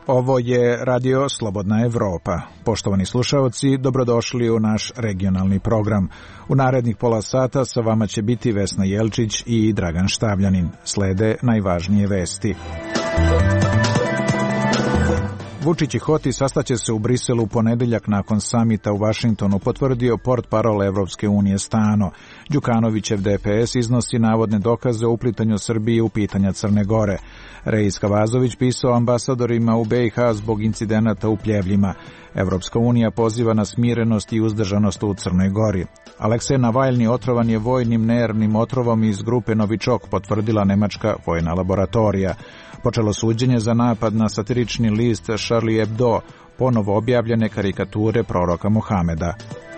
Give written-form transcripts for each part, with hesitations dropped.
Ovo je Radio Slobodna Evropa. Poštovani slušaoci, dobrodošli u naš regionalni program. U narednih pola sata sa vama će biti Vesna Jelčić i Dragan Štavljanin. Slede najvažnije vesti. Vučić i Hoti sastaće se u Briselu u ponedeljak nakon samita u Vašingtonu, potvrdio portparol Evropske unije Stano. Đukanovićev DPS iznosi navodne dokaze o uplitanju Srbije u pitanja Crne Gore. Reis Kavazović pisao ambasadorima u BiH zbog incidenata u Pljevljima. Evropska unija poziva na smirenost i uzdržanost u Crnoj Gori. Aleksej Navalni otrovan je vojnim nervnim otrovom iz grupe Novičok, potvrdila nemačka vojna laboratorija. Počelo suđenje za napad na satirični list Charlie Hebdo, ponovo objavljene karikature proroka Muhameda.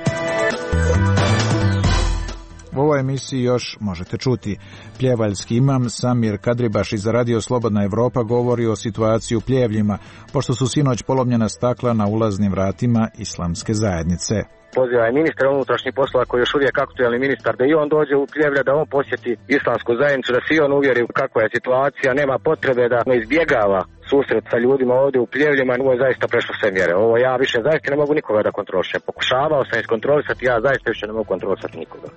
U ovoj emisiji još možete čuti. Pljevaljski imam Samir Kadribaš iz Radio Slobodna Evropa govori o situaciji u Pljevljima, pošto su sinoć polomljena stakla na ulaznim vratima islamske zajednice. Poziva je ministar unutrašnjih poslova koji je još uvijek aktualni ministar da i on dođe u Pljevlja, da on posjeti islamsku zajednicu, da se i on uvjeri kakva je situacija, nema potrebe da ne izbjegava susret sa ljudima ovdje u Pljevljima. Ovo je zaista prešlo sve mjere. Ovo ja više zaista ne mogu nikoga da kontrolišem. Pokušavao sam iskontrolisati, ja zaista više ne mogu kontrolisati nikoga.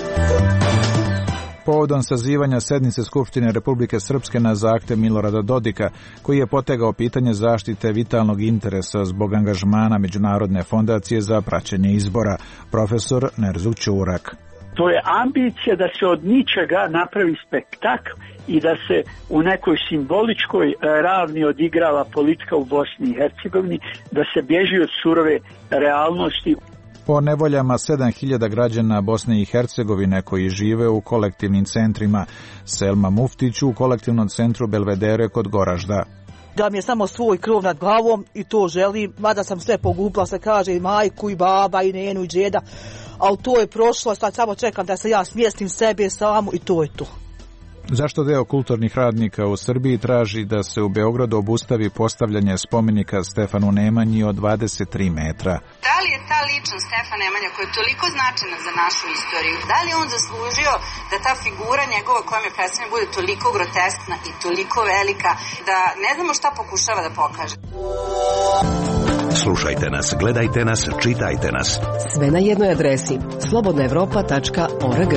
Povodom sazivanja sednice Skupštine Republike Srpske na zahtev Milorada Dodika, koji je potegao pitanje zaštite vitalnog interesa zbog angažmana Međunarodne fondacije za praćenje izbora, profesor Nerzu Ćurak. To je ambicija da se od ničega napravi spektakl i da se u nekoj simboličkoj ravni odigrava politika u Bosni i Hercegovini, da se bježi od surove realnosti. Po nevoljama 7000 građana Bosne i Hercegovine koji žive u kolektivnim centrima, Selma Muftić u kolektivnom centru Belvedere kod Goražda. Da mi je samo svoj krov nad glavom i to želim, mada sam sve pogubila, se kaže i majku i baba i nenu i džeda, ali to je prošlo, sad samo čekam da se ja smjestim sebe samu i to je to. Zašto deo kulturnih radnika u Srbiji traži da se u Beogradu obustavi postavljanje spomenika Stefanu Nemanji od 23 metra? Da li je ta ličnost Stefan Nemanja koja je toliko značajna za našu istoriju, da li je on zaslužio da ta figura njegova kojom je predstavljena bude toliko groteskna i toliko velika da ne znamo šta pokušava da pokaže? Slušajte nas, gledajte nas, čitajte nas. Sve na jednoj adresi slobodnaevropa.org.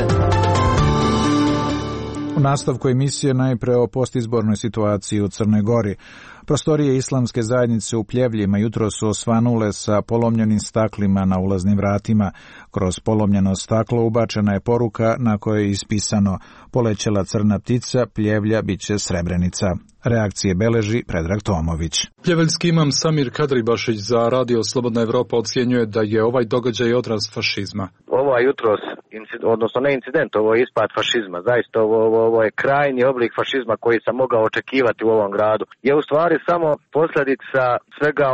U nastavku emisije najpre o postizbornoj situaciji u Crnoj Gori. Prostorije islamske zajednice u Pljevljima jutro su osvanule sa polomljenim staklima na ulaznim vratima. Kroz polomljeno staklo ubačena je poruka na kojoj je ispisano: polećela crna ptica, Pljevlja biće Srebrenica. Reakcije beleži Predrag Tomović. Pljeveljski imam Samir Kadribašić za Radio Slobodna Evropa ocjenjuje da je ovaj događaj odraz fašizma. Ovo jutros, odnosno ne incident, ovo je ispad fašizma. Zaista ovo je krajnji oblik fašizma koji sam mogao očekivati u ovom gradu. Je u stvari samo posljedica svega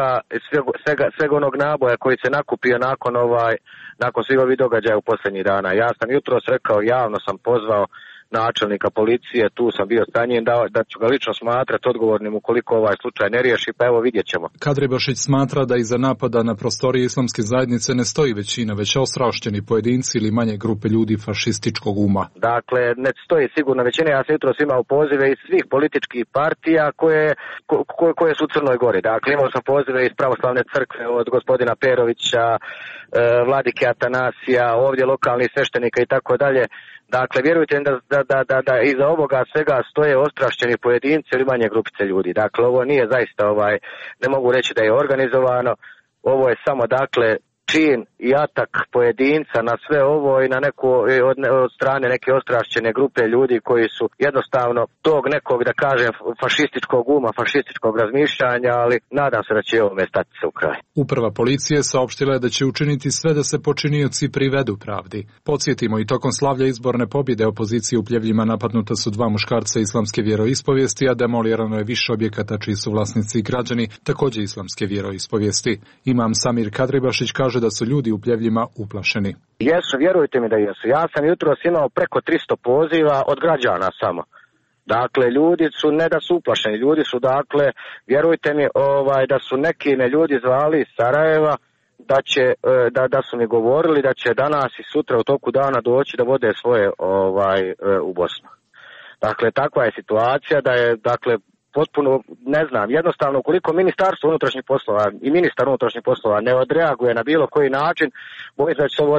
onog naboja koji se nakupio nakon svih ovih događaja u posljednjih dana. Ja sam jutros rekao, javno sam pozvao načelnika policije, tu sam bio sa njim, da ću ga lično smatrati odgovornim ukoliko ovaj slučaj ne riješi, pa evo vidjet ćemo. Kadribašić smatra da iza napada na prostorije islamske zajednice ne stoji većina, već ostrašćeni pojedinci ili manje grupe ljudi fašističkog uma. Dakle, ne stoji sigurno većina, ja sam jutros imao pozive iz svih političkih partija koje su u Crnoj Gori. Dakle, imao sam pozive iz Pravoslavne crkve od gospodina Perovića, Vladike Atanasija, ovdje lokalnih sveštenika i tako dalje. Dakle, vjerujte da iza ovoga svega stoje ostrašćeni pojedinci ili manje grupice ljudi. Dakle, ovo nije zaista, ne mogu reći da je organizovano, ovo je samo, dakle, čin i atak pojedinca na sve ovo i na od strane neke ostrašćene grupe ljudi koji su jednostavno tog nekog, da kažem, fašističkog uma, fašističkog razmišljanja, ali nadam se da će ovome stati se u kraj. Uprava policije saopštila je da će učiniti sve da se počinioci privedu pravdi. Podsjetimo, i tokom slavlja izborne pobjede opozicije u Pljevljima napadnuta su 2 muškarca islamske vjeroispovijesti, a demolirano je više objekata čiji su vlasnici i građani također islamske vjeroispovijesti. Imam Samir Kadribašić kaže da su ljudi u Pljevljima uplašeni. Jesu, vjerujte mi da jesu. Ja sam jutros imao preko 300 poziva od građana samo. Dakle, ljudi su, ne da su uplašeni, ljudi su, dakle, vjerujte mi, da su neki me ljudi zvali iz Sarajeva, da su mi govorili da će danas i sutra u toku dana doći da vode svoje u Bosnu. Dakle, takva je situacija da je, dakle, potpuno, ne znam, jednostavno ukoliko Ministarstvo unutrašnjih poslova i ministar unutrašnjih poslova ne odreaguje na bilo koji način, bojim se da će se ovo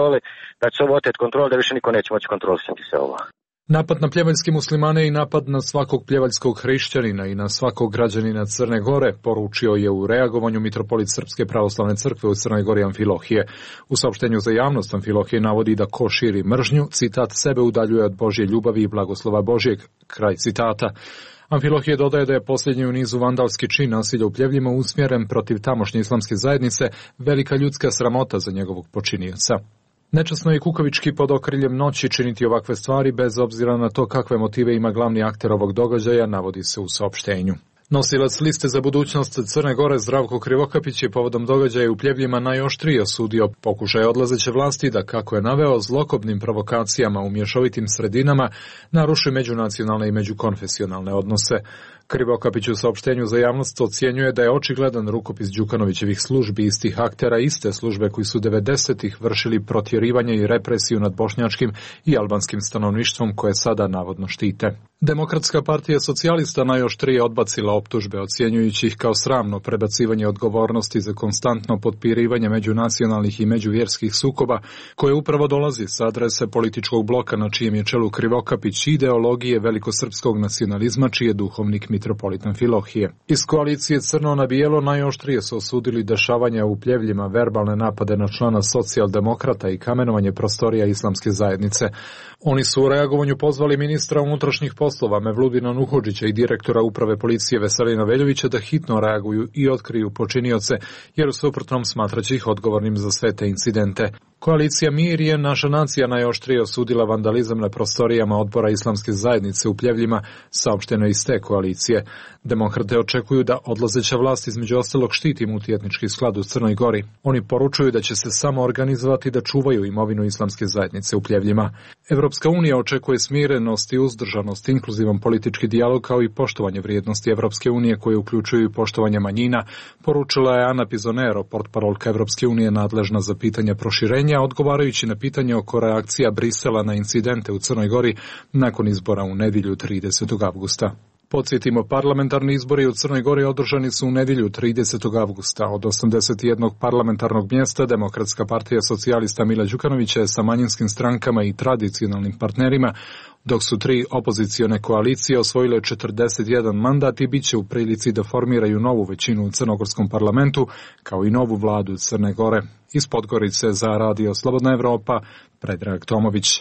oteći kontrole, da više niko neće moći kontrolisati se ovo. Napad na pljevaljske muslimane i napad na svakog pljevaljskog hrišćanina i na svakog građanina Crne Gore poručio je u reagovanju mitropolit Srpske pravoslavne crkve u Crnoj Gori Amfilohije. U saopštenju za javnost Amfilohije navodi da ko širi mržnju, citat, sebe udaljuje od Božje ljubavi i blagoslova Božjeg, kraj citata. Amfilohije dodaje da je posljednji u nizu vandalski čin nasilja u Pljevljima usmjeren protiv tamošnje islamske zajednice, velika ljudska sramota za njegovog počinioca. Nečasno je kukavički pod okriljem noći činiti ovakve stvari bez obzira na to kakve motive ima glavni akter ovog događaja, navodi se u saopštenju. Nosilac liste za budućnost Crne Gore Zdravko Krivokapić je povodom događaja u Pljevljima najoštrije osudio pokušaj odlazeće vlasti da, kako je naveo, zlokobnim provokacijama u mješovitim sredinama naruši međunacionalne i međukonfesionalne odnose. Krivokapić u saopštenju za javnost ocjenjuje da je očigledan rukopis Đukanovićevih službi istih aktera, iste službe koji su 90-ih vršili protjerivanje i represiju nad bošnjačkim i albanskim stanovništvom koje sada navodno štite. Demokratska partija socijalista najoštrije odbacila optužbe, ocjenjujući ih kao sramno prebacivanje odgovornosti za konstantno potpirivanje međunacionalnih i međuvjerskih sukoba, koje upravo dolazi sa adrese političkog bloka na čijem je čelu Krivokapić i ideologije velikosrpskog nacionalizma, čiji je duhovnik mitropolit Amfilohije. Iz koalicije Crno na bijelo najoštrije su osudili dešavanja u Pljevljima, verbalne napade na člana socijaldemokrata i kamenovanje prostorija islamske zajednice. Oni su u reagovanju pozvali ministra unutrašnjih poslova Mevludina Nuhodžića i direktora uprave policije Veselina Veljovića da hitno reaguju i otkriju počinioce, jer u suprotnom smatraće ih odgovornim za sve te incidente. Koalicija Mir je naša nacija najoštrije osudila vandalizam na prostorijama odbora islamske zajednice u Pljevljima, saopšteno iz te koalicije. Demokrate očekuju da odlazeća vlast između ostalog štiti multietnički sklad u Crnoj Gori. Oni poručuju da će se samo organizovati da čuvaju imovinu islamske zajednice u Pljevljima. Evropska unija očekuje smirenost i uzdržanost, inkluzivan politički dijalog kao i poštovanje vrijednosti Evropske unije koje uključuju i poštovanje manjina, poručila je Ana Pizonero, portparolka Evropske unije nadležna za pitanja proširenja, odgovarajući na pitanje oko reakcija Brisela na incidente u Crnoj Gori nakon izbora u nedjelju 30. avgusta. Podsjetimo, parlamentarni izbori u Crnoj Gori održani su u nedjelju 30. avgusta. Od 81 parlamentarnog mjesta Demokratska partija socijalista Mila Đukanovića je sa manjinskim strankama i tradicionalnim partnerima, dok su 3 opozicione koalicije osvojile 41 mandat i bit će u prilici da formiraju novu većinu u crnogorskom parlamentu, kao i novu vladu Crne Gore. Iz Podgorice za Radio Slobodna Evropa, Predrag Tomović.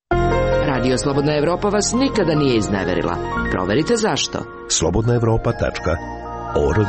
Radio Slobodna Evropa vas nikada nije izneverila. Proverite zašto. slobodnaevropa.org.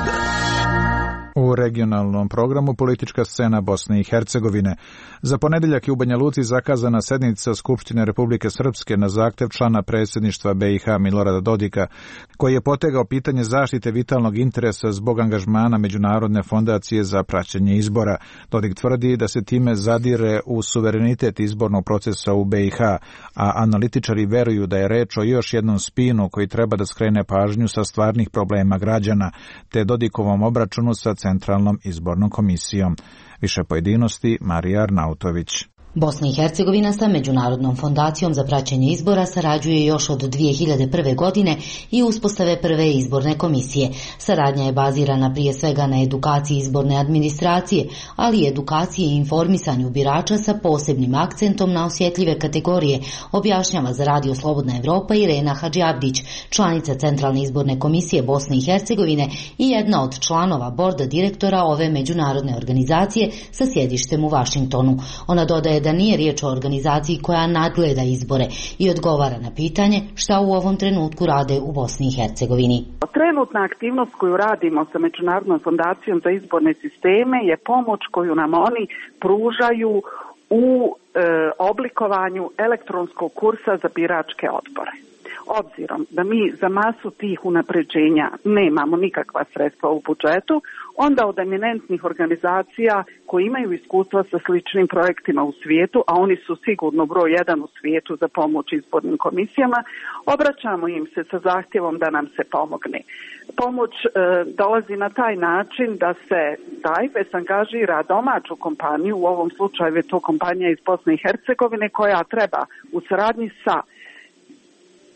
U regionalnom programu politička scena Bosne i Hercegovine. Za ponedjeljak je u Banja Luci zakazana sednica Skupštine Republike Srpske na zahtjev člana predsjedništva BiH Milorada Dodika, koji je potegao pitanje zaštite vitalnog interesa zbog angažmana Međunarodne fondacije za praćenje izbora. Dodik tvrdi da se time zadire u suverenitet izbornog procesa u BiH, a analitičari veruju da je reč o još jednom spinu koji treba da skrene pažnju sa stvarnih problema građana, te Dodikovom obračunu sa Centralnom izbornom komisijom. Više pojedinosti Marija Arnautović. Bosna i Hercegovina sa Međunarodnom fondacijom za praćenje izbora sarađuje još od 2001. godine i uspostave prve izborne komisije. Saradnja je bazirana prije svega na edukaciji izborne administracije, ali i edukaciji i informisanju birača sa posebnim akcentom na osjetljive kategorije, objašnjava za Radio Slobodna Evropa Irena Hadžiabdić, članica Centralne izborne komisije Bosne i Hercegovine i jedna od članova borda direktora ove međunarodne organizacije sa sjedištem u Vašingtonu. Ona dodaje da nije riječ o organizaciji koja nadgleda izbore i odgovara na pitanje šta u ovom trenutku rade u Bosni i Hercegovini. Trenutna aktivnost koju radimo sa Međunarodnom fondacijom za izborne sisteme je pomoć koju nam oni pružaju u oblikovanju elektronskog kursa za biračke odbore. Obzirom da mi za masu tih unapređenja nemamo nikakva sredstva u budžetu, onda od eminentnih organizacija koji imaju iskustva sa sličnim projektima u svijetu, a oni su sigurno broj 1 u svijetu za pomoć izbornim komisijama, obraćamo im se sa zahtjevom da nam se pomogne. Pomoć dolazi na taj način da se DAIFES angažira domaću kompaniju, u ovom slučaju je to kompanija iz Bosne i Hercegovine koja treba u saradnji sa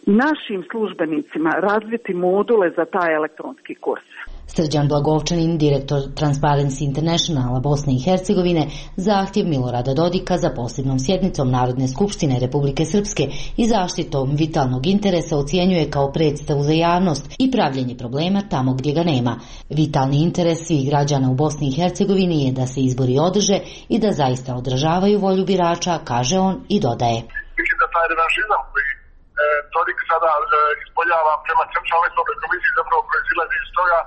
našim službenicima razviti module za taj elektronski kurs. Srđan Blagovčanin, direktor Transparency Internationala Bosne i Hercegovine, zahtjev Milorada Dodika za posebnom sjednicom Narodne skupštine Republike Srpske i zaštitom vitalnog interesa ocjenjuje kao predstavu za javnost i pravljenje problema tamo gdje ga nema. Vitalni interes svih građana u Bosni i Hercegovini je da se izbori održe i da zaista odražavaju volju birača, kaže on i dodaje. Mislim da taj revanšizam koji Dodik sada ispoljava prema Centralnoj izbornoj komisiji zapravo proizilazi iz toga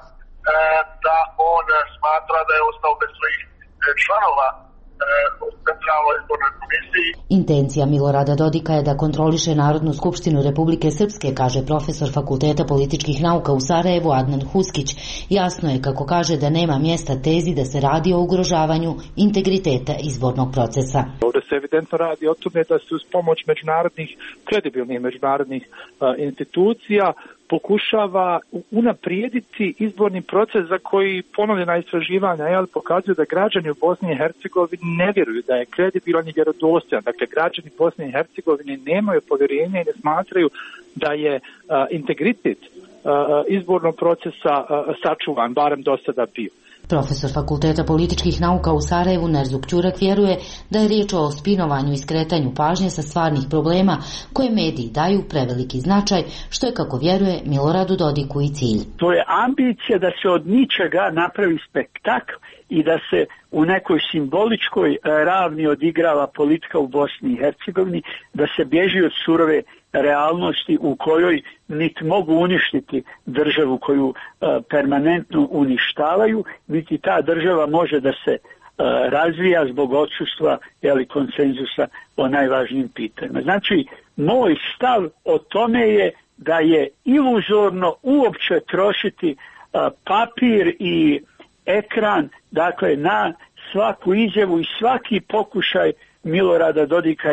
da on smatra da je ostao bez svojih članova u Centralnoj izbornoj komisiji. Intencija Milorada Dodika je da kontroliše Narodnu skupštinu Republike Srpske, kaže profesor Fakulteta političkih nauka u Sarajevu Adnan Huskić. Jasno je, kako kaže, da nema mjesta tezi da se radi o ugrožavanju integriteta izbornog procesa. Ovdje se evidentno radi o tome da se uz pomoć međunarodnih, kredibilnih međunarodnih institucija pokušava unaprijediti izborni proces za koji ponovljena istraživanja pokazuju da građani u Bosni i Hercegovini ne vjeruju da je kredibilan i vjerodostojan. Dakle, građani Bosne i Hercegovine nemaju povjerenja i ne smatraju da je integritet izbornog procesa sačuvan, barem do sada bio. Profesor Fakulteta političkih nauka u Sarajevu Nerzuk Ćurak vjeruje da je riječ o spinovanju i skretanju pažnje sa stvarnih problema koje mediji daju preveliki značaj, što je, kako vjeruje, Miloradu Dodiku i cilj. To je ambicija da se od ničega napravi spektakl i da se u nekoj simboličkoj ravni odigrava politika u Bosni i Hercegovini, da se bježi od surove realnosti u kojoj niti mogu uništiti državu koju permanentno uništavaju, niti ta država može da se razvija zbog odsustva konsenzusa o najvažnijim pitanjima. Znači, moj stav o tome je da je iluzorno uopće trošiti papir i ekran, dakle, na svaku izjavu i svaki pokušaj Milorada Dodika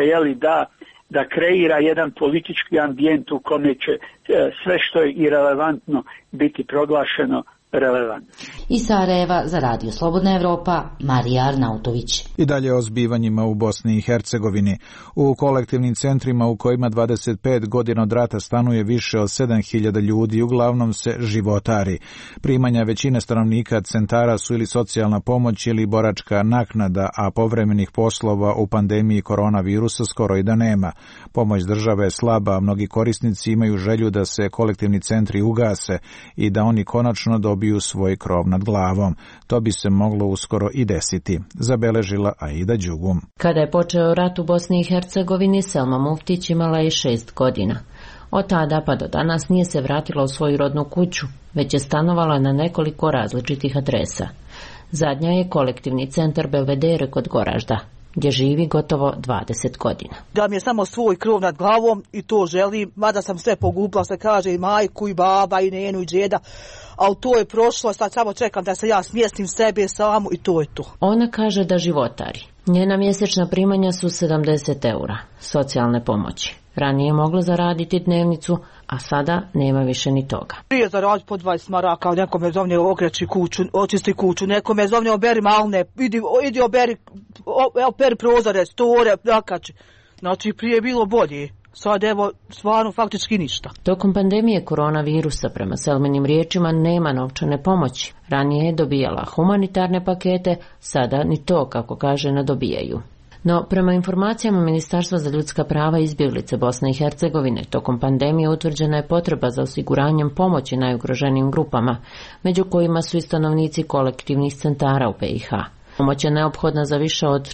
da kreira jedan politički ambijent u kome će sve što je irelevantno biti proglašeno relevantno. Iz Sarajeva za Radio Slobodna Evropa, Marija Arnautović. I dalje o zbivanjima u Bosni i Hercegovini. U kolektivnim centrima u kojima 25 godina od rata stanuje više od 7000 ljudi, uglavnom se životari. Primanja većine stanovnika centara su ili socijalna pomoć ili boračka naknada, a povremenih poslova u pandemiji koronavirusa skoro i da nema. Pomoć države je slaba, a mnogi korisnici imaju želju da se kolektivni centri ugase i da oni konačno dobiju svoj krov nad glavom. To bi se moglo uskoro i desiti, zabeležila Aida Đugum. Kada je počeo rat u Bosni i Hercegovini, Selma Muftić imala je 6 godina. Od tada pa do danas nije se vratila u svoju rodnu kuću, već je stanovala na nekoliko različitih adresa. Zadnja je kolektivni centar Belvedere kod Goražda, gdje živi gotovo 20 godina. Da mi je samo svoj krov nad glavom i to želim, mada sam sve pogubila, se kaže, i majku, i baba, i nenu, i džeda, ali to je prošlo, sad samo čekam da se ja smjestim sebe samu i to je to. Ona kaže da životari. Njena mjesečna primanja su 70 eura socijalne pomoći. Ranije je mogla zaraditi dnevnicu, a sada nema više ni toga. Prije zaraditi po 20 maraka, neko me zovne okreći kuću, očisti kuću, neko me zovne oberi malne, idi operi prozore, store, nakači. Znači prije je bilo bolje. Sad evo, stvarno faktički ništa. Tokom pandemije koronavirusa, prema Selminim riječima, nema novčane pomoći. Ranije je dobijala humanitarne pakete, sada ni to, kako kaže, ne dobijaju. No, prema informacijama Ministarstva za ljudska prava i izbjeglice Bosne i Hercegovine, tokom pandemije utvrđena je potreba za osiguranjem pomoći najugroženijim grupama, među kojima su i stanovnici kolektivnih centara u BiH. Pomoć je neophodna za više od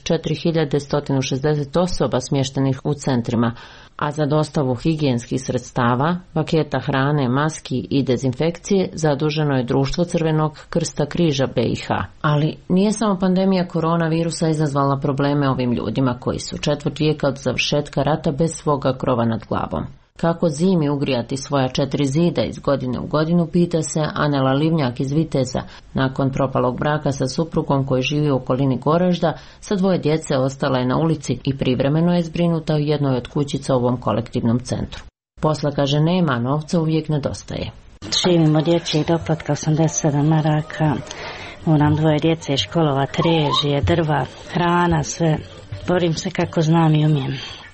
4160 osoba smještenih u centrima, a za dostavu higijenskih sredstava, paketa hrane, maski i dezinfekcije zaduženo je Društvo Crvenog krsta križa BiH. Ali nije samo pandemija koronavirusa izazvala probleme ovim ljudima koji su četvrt vijeka od završetka rata bez svoga krova nad glavom. Kako zimi ugrijati svoja 4 zida iz godine u godinu, pita se Anela Livnjak iz Viteza. Nakon propalog braka sa suprugom koji živi u okolini Goražda, sa 2 djece ostala je na ulici i privremeno je zbrinuta u jednoj od kućica u ovom kolektivnom centru. Posla, kaže, nema, novca uvijek nedostaje. Živim od dječjeg doplatka 87 maraka, moram 2 djece školovat, režije, drva, hrana, sve. Borim se kako znam i umijem.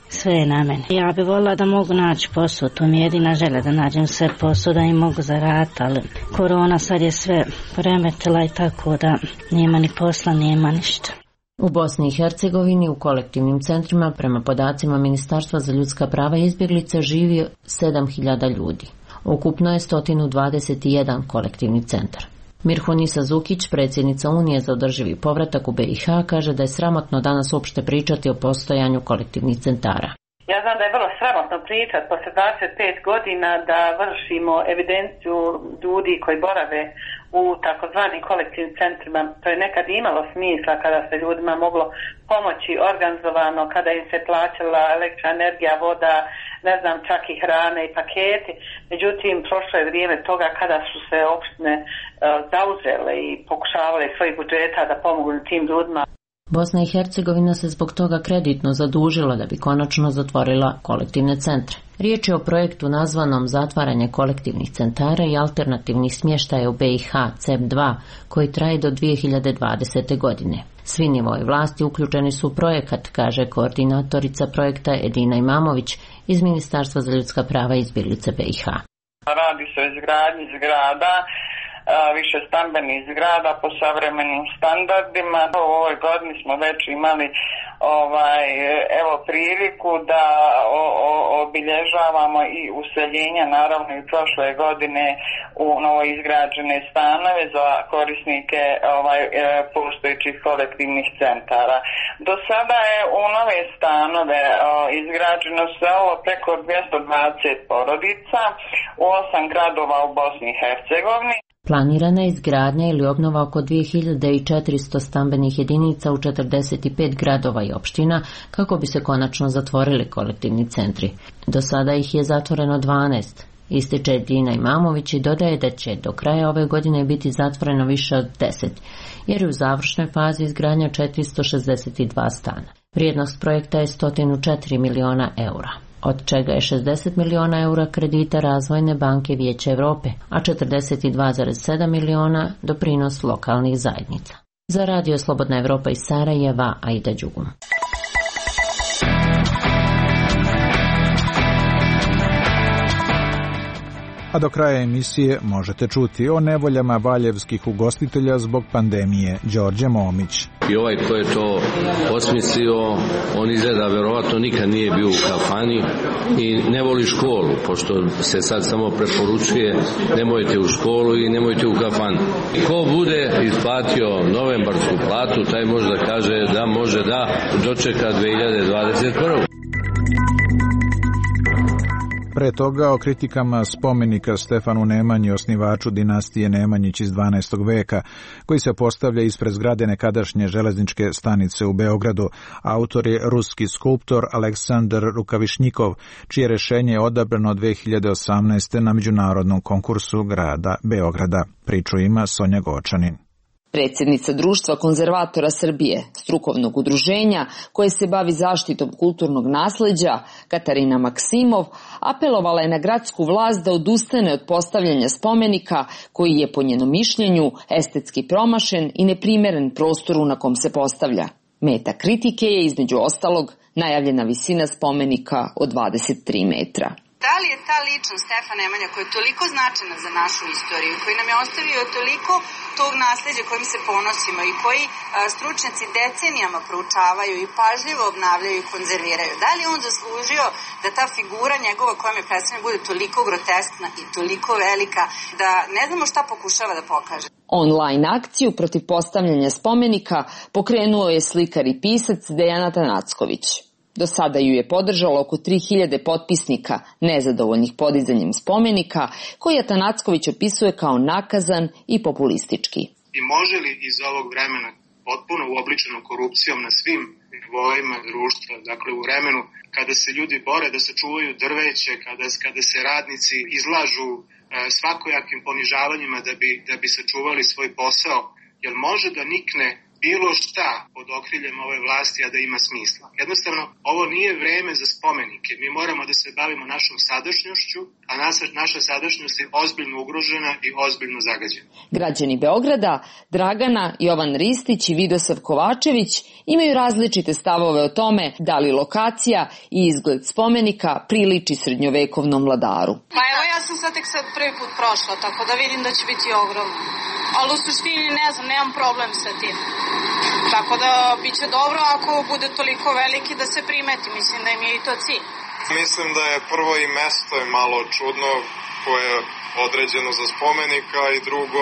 Sve je na meni. Ja bi volila da mogu naći posao, to mi je jedina želja da nađem sve posao, da im mogu zaraditi, ali korona sad je sve poremetila i tako da nema ni posla, nema ništa. U Bosni i Hercegovini u kolektivnim centrima prema podacima Ministarstva za ljudska prava i izbjeglice živi 7.000 ljudi. Ukupno je 121 kolektivni centar. Mirhunisa Zukić, predsjednica Unije za održivi povratak u BiH, kaže da je sramotno danas uopšte pričati o postojanju kolektivnih centara. Ja znam da je vrlo sramotno pričati posle 25 godina da vršimo evidenciju ljudi koji borave u takozvanim kolektivnim centrima. To je nekad imalo smisla kada se ljudima moglo pomoći organizovano, kada im se plaćala električna energija, voda, ne znam, čak i hrane i paketi. Međutim, prošlo je vrijeme toga kada su se opštine zauzele i pokušavale svojih budžeta da pomognu tim ljudima. Bosna i Hercegovina se zbog toga kreditno zadužila da bi konačno zatvorila kolektivne centre. Riječ je o projektu nazvanom Zatvaranje kolektivnih centara i alternativnih smještaja u BiH CEP2, koji traje do 2020. godine. Svi nivoi vlasti uključeni su u projekat, kaže koordinatorica projekta Edina Imamović iz Ministarstva za ljudska prava i izbjeglice BiH. Radi se o izgradnji zgrada, više stambenih zgrada po savremenim standardima. U ovoj godini smo već imali priliku da obilježavamo i useljenja, naravno i prošle godine u novoizgrađene stanove za korisnike postojećih kolektivnih centara. Do sada je u nove stanove izgrađeno selo preko 220 porodica u 8 gradova u Bosni i Hercegovini. Planirana je izgradnja ili obnova oko 2400 stambenih jedinica u 45 gradova i opština kako bi se konačno zatvorili kolektivni centri. Do sada ih je zatvoreno 12. Ističe Edina Imamović i dodaje da će do kraja ove godine biti zatvoreno više od 10, jer je u završnoj fazi izgradnja 462 stana. Vrijednost projekta je 104 miliona eura, od čega je 60 miliona eura kredita Razvojne banke Vijeća Europe, a 42,7 miliona doprinos lokalnih zajednica. Za Radio Slobodna Evropa iz Sarajeva, Aida Đugum. A do kraja emisije možete čuti o nevoljama valjevskih ugostitelja zbog pandemije. Đorđe Momić. I ovaj ko je to osmislio, on izgleda verovatno nikad nije bio u kafani i ne voli školu, pošto se sad samo preporučuje nemojte u školu i nemojte u kafanu. Ko bude isplatio novembarsku platu, taj može da kaže da može da dočeka 2021. Pre toga o kritikama spomenika Stefanu Nemanji, osnivaču dinastije Nemanjić iz 12. veka, koji se postavlja ispred zgrade nekadašnje železničke stanice u Beogradu. Autor je ruski skulptor Aleksandar Rukavišnjikov, čije rešenje je odabrano 2018. na međunarodnom konkursu grada Beograda. Priču ima Sonja Gočanin. Predsjednica Društva konzervatora Srbije, strukovnog udruženja koje se bavi zaštitom kulturnog nasleđa, Katarina Maksimov, apelovala je na gradsku vlast da odustane od postavljanja spomenika koji je po njenom mišljenju estetski promašen i neprimeren prostoru na kom se postavlja. Meta kritike je između ostalog najavljena visina spomenika od 23 metra. Da li je ta ličnost Stefan Nemanja koja je toliko značajna za našu istoriju, koji nam je ostavio toliko tog nasleđa kojim se ponosimo i koji stručnjaci decenijama proučavaju i pažljivo obnavljaju i konzerviraju, da li on zaslužio da ta figura njegova kojom je predstavljena bude toliko groteskna i toliko velika da ne znamo šta pokušava da pokaže? Online akciju protiv postavljanja spomenika pokrenuo je slikar i pisac Dejan Atanacković. Do sada ju je podržalo oko 3000 potpisnika nezadovoljnih podizanjem spomenika, koji Atanacković opisuje kao nakazan i populistički. I može li iz ovog vremena potpuno uobličeno korupcijom na svim nivoima društva, dakle u vremenu kada se ljudi bore da sačuvaju drveće, kada se radnici izlažu svakojakim ponižavanjima da bi sačuvali svoj posao, jel može da nikne bilo šta pod okriljem ove vlasti, a da ima smisla. Jednostavno, ovo nije vreme za spomenike. Mi moramo da se bavimo našom sadašnjošću, a naša sadašnjost je ozbiljno ugrožena i ozbiljno zagađena. Građani Beograda, Dragana, Jovan Ristić i Vidosav Kovačević imaju različite stavove o tome da li lokacija i izgled spomenika priliči srednjovekovnom vladaru. Pa evo, ja sam sad tek prvi put prošla, tako da vidim da će biti ogromno. Ali u suštini ne znam, nemam problem sa tim. Tako da bit će dobro ako bude toliko veliki da se primeti, mislim da im je i to cilj. Mislim da je prvo i mesto je malo čudno koje je određeno za spomenika i drugo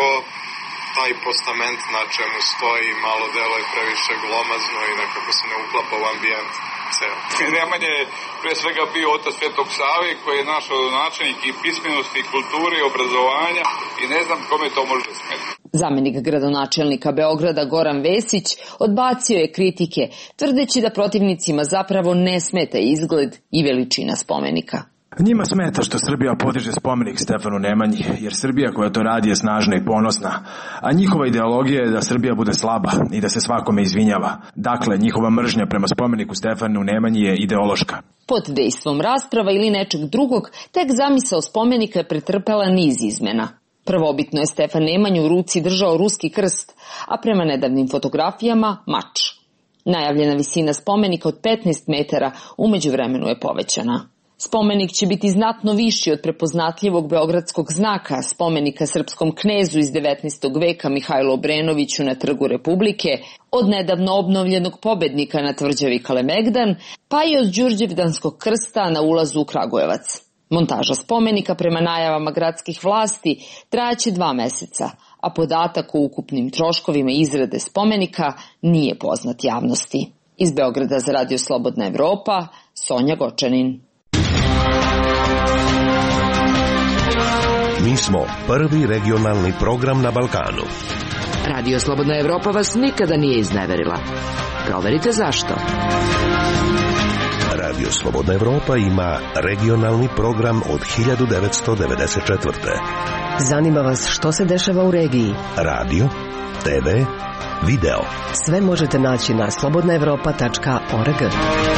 taj postament na čemu stoji malo delo je previše glomazno i nekako se ne uklapa u ambijent ceo. Nemanja je pre svega bio otac Svetog Save koji je naš rodonačelnik i pismenosti, i kulture, i obrazovanja i ne znam kome to može smetiti. Zamenik gradonačelnika Beograda Goran Vesić odbacio je kritike, tvrdeći da protivnicima zapravo ne smeta izgled i veličina spomenika. Njima smeta što Srbija podiže spomenik Stefanu Nemanji, jer Srbija koja to radi je snažna i ponosna, a njihova ideologija je da Srbija bude slaba i da se svakome izvinjava. Dakle, njihova mržnja prema spomeniku Stefanu Nemanji je ideološka. Pod dejstvom rasprava ili nečeg drugog, tek zamisao spomenika je pretrpela niz izmena. Prvobitno je Stefan Nemanju u ruci držao ruski krst, a prema nedavnim fotografijama mač. Najavljena visina spomenika od 15 metara umeđu vremenu je povećana. Spomenik će biti znatno viši od prepoznatljivog beogradskog znaka, spomenika srpskom knezu iz 19. veka Mihajlu Obrenoviću na Trgu Republike, od nedavno obnovljenog pobednika na tvrđavi Kalemegdan, pa i od Đurđevdanskog krsta na ulazu u Kragujevac. Montaža spomenika prema najavama gradskih vlasti trajaće 2 meseca, a podatak o ukupnim troškovima izrade spomenika nije poznat javnosti. Iz Beograda za Radio Slobodna Evropa, Sonja Gočanin. Mi smo prvi regionalni program na Balkanu. Radio Slobodna Evropa vas nikada nije izneverila. Proverite zašto. Radio Slobodna Evropa ima regionalni program od 1994. Zanima vas što se dešava u regiji? Radio, TV, video. Sve možete naći na slobodnaevropa.org.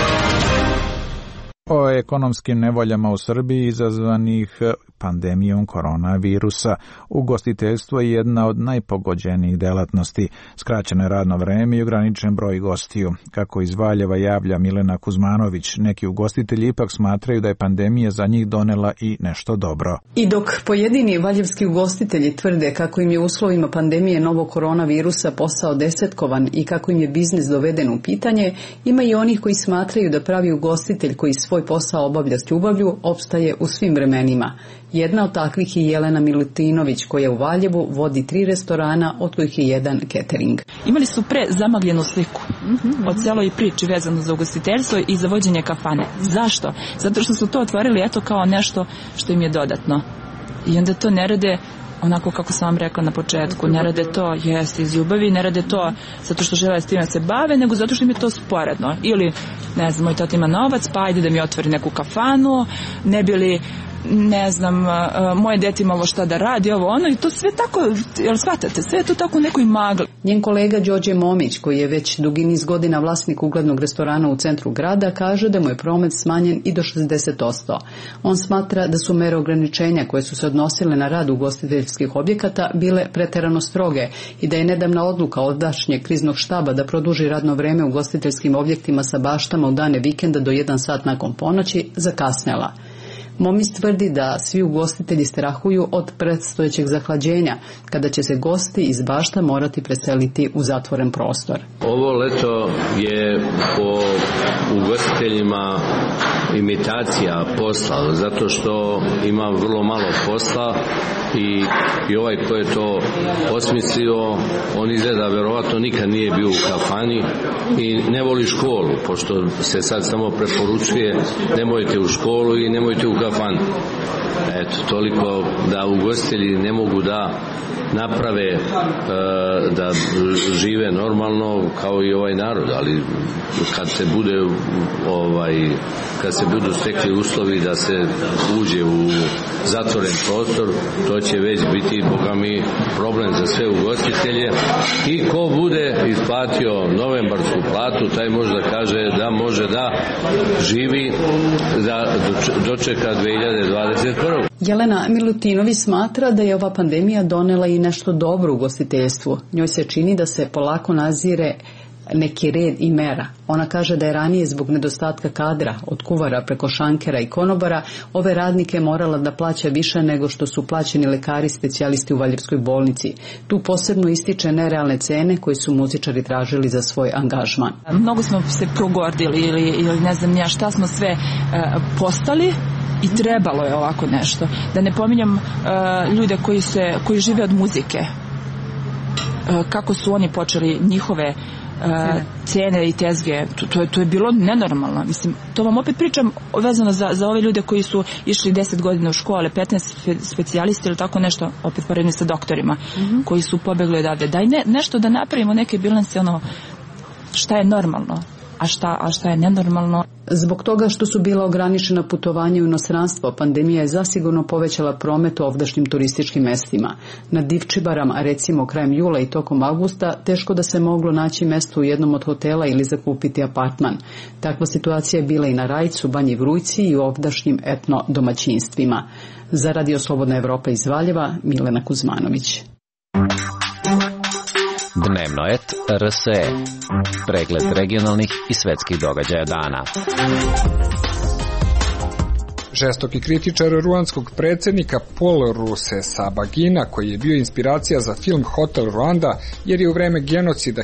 O ekonomskim nevoljama u Srbiji izazvanih pandemijom koronavirusa. Ugostiteljstvo je jedna od najpogođenijih delatnosti. Skraćeno je radno vreme i ograničen broj gostiju. Kako iz Valjeva javlja Milena Kuzmanović, neki ugostitelji ipak smatraju da je pandemija za njih donela i nešto dobro. I dok pojedini valjevski ugostitelji tvrde kako im je u uslovima pandemije novog koronavirusa posao desetkovan i kako im je biznis doveden u pitanje, ima i onih koji smatraju da pravi ugostitelj koji svoj posao obavlja s ljubavlju opstaje u svim vremenima. Jedna od takvih je Jelena Milutinović koja u Valjevu vodi 3 restorana, od kojih je jedan catering. Imali su zamagljenu sliku o celoj priči vezano za ugostiteljstvo i za vođenje kafane. Zašto? Zato što su to otvorili eto kao nešto što im je dodatno. I onda to ne rade onako kako sam vam rekla na početku, ne rade to iz ljubavi, ne rade to zato što žele s tim da se bave, nego zato što im je to sporedno. Ili, ne znam, moj tata ima novac, pa ajde da mi otvori neku kafanu, ne bi li, ne znam, moje dete imalo šta da radi, ovo ono, i to sve tako, jel shvatate, sve je to tako u nekoj magli. Njen kolega Đorđe Momić, koji je već dugi niz godina vlasnik uglednog restorana u centru grada, kaže da mu je promet smanjen i do 60%. On smatra da su mere ograničenja koje su se odnosile na rad ugostiteljskih objekata bile preterano stroge i da je nedavna odluka odašnjeg kriznog štaba da produži radno vreme u ugostiteljskim objektima sa baštama u dane vikenda do 1 sat nakon ponoći zakasnela. Momić tvrdi da svi ugostitelji strahuju od predstojećeg zahlađenja, kada će se gosti iz bašta morati preseliti u zatvoren prostor. Ovo leto je po ugostiteljima imitacija posla, zato što ima vrlo malo posla i ovaj ko je to osmislio, on izgleda verovatno nikad nije bio u kafani i ne voli školu, pošto se sad samo preporučuje nemojte u školu i nemojte u kafanu. Eto, toliko da ugostitelji ne mogu da naprave da žive normalno kao i ovaj narod, ali kad se se budu stekli uslovi da se uđe u zatvoren prostor, to će već biti, boga mi, problem za sve ugostitelje. I ko bude isplatio novembarsku platu, taj može da kaže da može da živi, da dočeka 2021. Jelena Milutinović smatra da je ova pandemija donela i nešto dobro ugostiteljstvu. Njoj se čini da se polako nazire neki red i mera. Ona kaže da je ranije zbog nedostatka kadra, od kuvara preko šankera i konobara, ove radnike morala da plaća više nego što su plaćeni lekari specijalisti u Valjevskoj bolnici. Tu posebno ističe nerealne cene koje su muzičari tražili za svoj angažman. Mnogo smo se progordili ili ne znam ja šta smo sve postali i trebalo je ovako nešto. Da ne pominjam ljude koji žive od muzike. Kako su oni počeli njihove cene i tezge, to je bilo nenormalno. Mislim, to vam opet pričam vezano za ove ljude koji su išli 10 godina u škole, 15 specijalisti ili tako nešto, opet poredni sa doktorima, koji su pobegli odavde. Daj nešto da napravimo neke bilanse, šta je normalno, a šta je nenormalno. Zbog toga što su bila ograničena putovanja u inostranstvo, pandemija je zasigurno povećala promet u ovdašnjim turističkim mestima. Na Divčibarama, recimo krajem jula i tokom avgusta, teško da se moglo naći mesto u jednom od hotela ili zakupiti apartman. Takva situacija je bila i na Rajcu, Banji Vrujci i u ovdašnjim etno domaćinstvima. Za Radio Slobodna Evropa iz Valjeva, Milena Kuzmanović. Dnevno et RSE. Pregled regionalnih i svetskih događaja dana. Žestoki kritičar ruandskog predsjednika Paul Rusesabagina, koji je bio inspiracija za film Hotel Rwanda, jer je u vreme genocida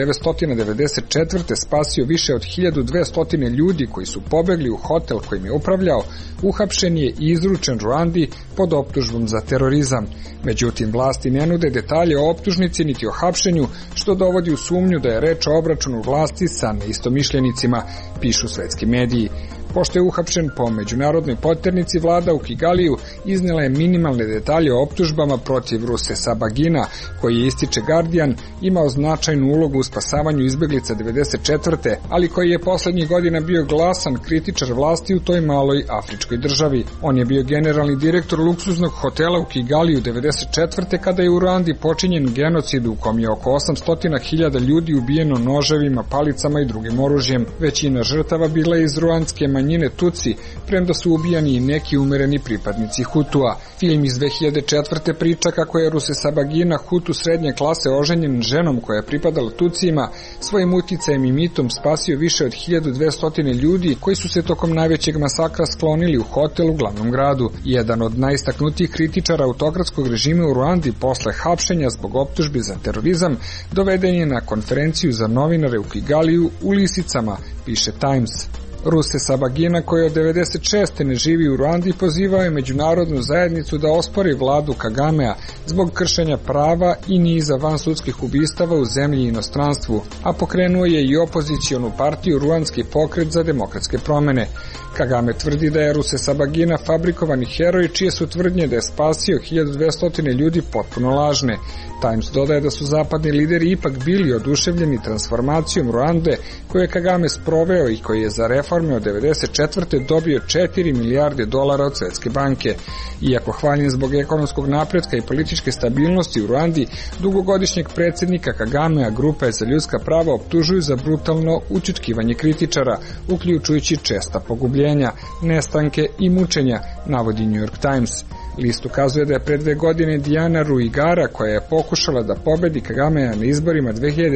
1994. spasio više od 1200 ljudi koji su pobegli u hotel kojim je upravljao, uhapšen je i izručen Ruandi pod optužbom za terorizam. Međutim, vlasti ne nude detalje o optužnici niti o hapšenju, što dovodi u sumnju da je reč o obračunu vlasti sa neistomišljenicima, pišu svetski mediji. Pošto je uhapšen po međunarodnoj poternici, vlada u Kigaliju iznela je minimalne detalje o optužbama protiv Rusesabagina, koji je, ističe Guardian, imao značajnu ulogu u spasavanju izbeglica 1994. ali koji je poslednjih godina bio glasan kritičar vlasti u toj maloj afričkoj državi. On je bio generalni direktor luksuznog hotela u Kigaliju 1994. kada je u Ruandi počinjen genocid u kom je oko 800.000 ljudi ubijeno noževima, palicama i drugim oružjem. Većina žrtava bila je iz ruandske manjine Tutsi, premda su ubijani i neki umereni pripadnici Hutua. Film iz 2004. priča kako je Rusesabagina, Hutu srednje klase, oženjen ženom koja je pripadala Tutsima, svojim uticajem i mitom spasio više od 1200 ljudi koji su se tokom najvećeg masakra sklonili u hotel u glavnom gradu. Jedan od najistaknutijih kritičara autokratskog režima u Ruandi posle hapšenja zbog optužbi za terorizam doveden je na konferenciju za novinare u Kigaliju u lisicama, piše Times. Rusesabagina, koji od 1996. ne živi u Ruandi, pozivao je međunarodnu zajednicu da ospori vladu Kagamea zbog kršenja prava i niza vansudskih ubistava u zemlji i inostranstvu, a pokrenuo je i opozicionu partiju Ruandski pokret za demokratske promene. Kagame tvrdi da je Rusesabagina fabrikovani heroj, čije su tvrdnje da je spasio 1200 ljudi potpuno lažne. Times dodaje da su zapadni lideri ipak bili oduševljeni transformacijom Ruande koju je Kagame sproveo i koji je za reforme od 1994. dobio 4 milijarde dolara od Svetske banke. Iako hvaljen zbog ekonomskog napretka i političke stabilnosti u Ruandi, dugogodišnjeg predsjednika Kagamea grupe za ljudska prava optužuju za brutalno ućutkivanje kritičara, uključujući česta pogubljenja, nestanke i mučenja, navodi New York Times. List ukazuje da je pre 2 godine Diana Ruigara, koja je pokušala da pobedi Kagamea na izborima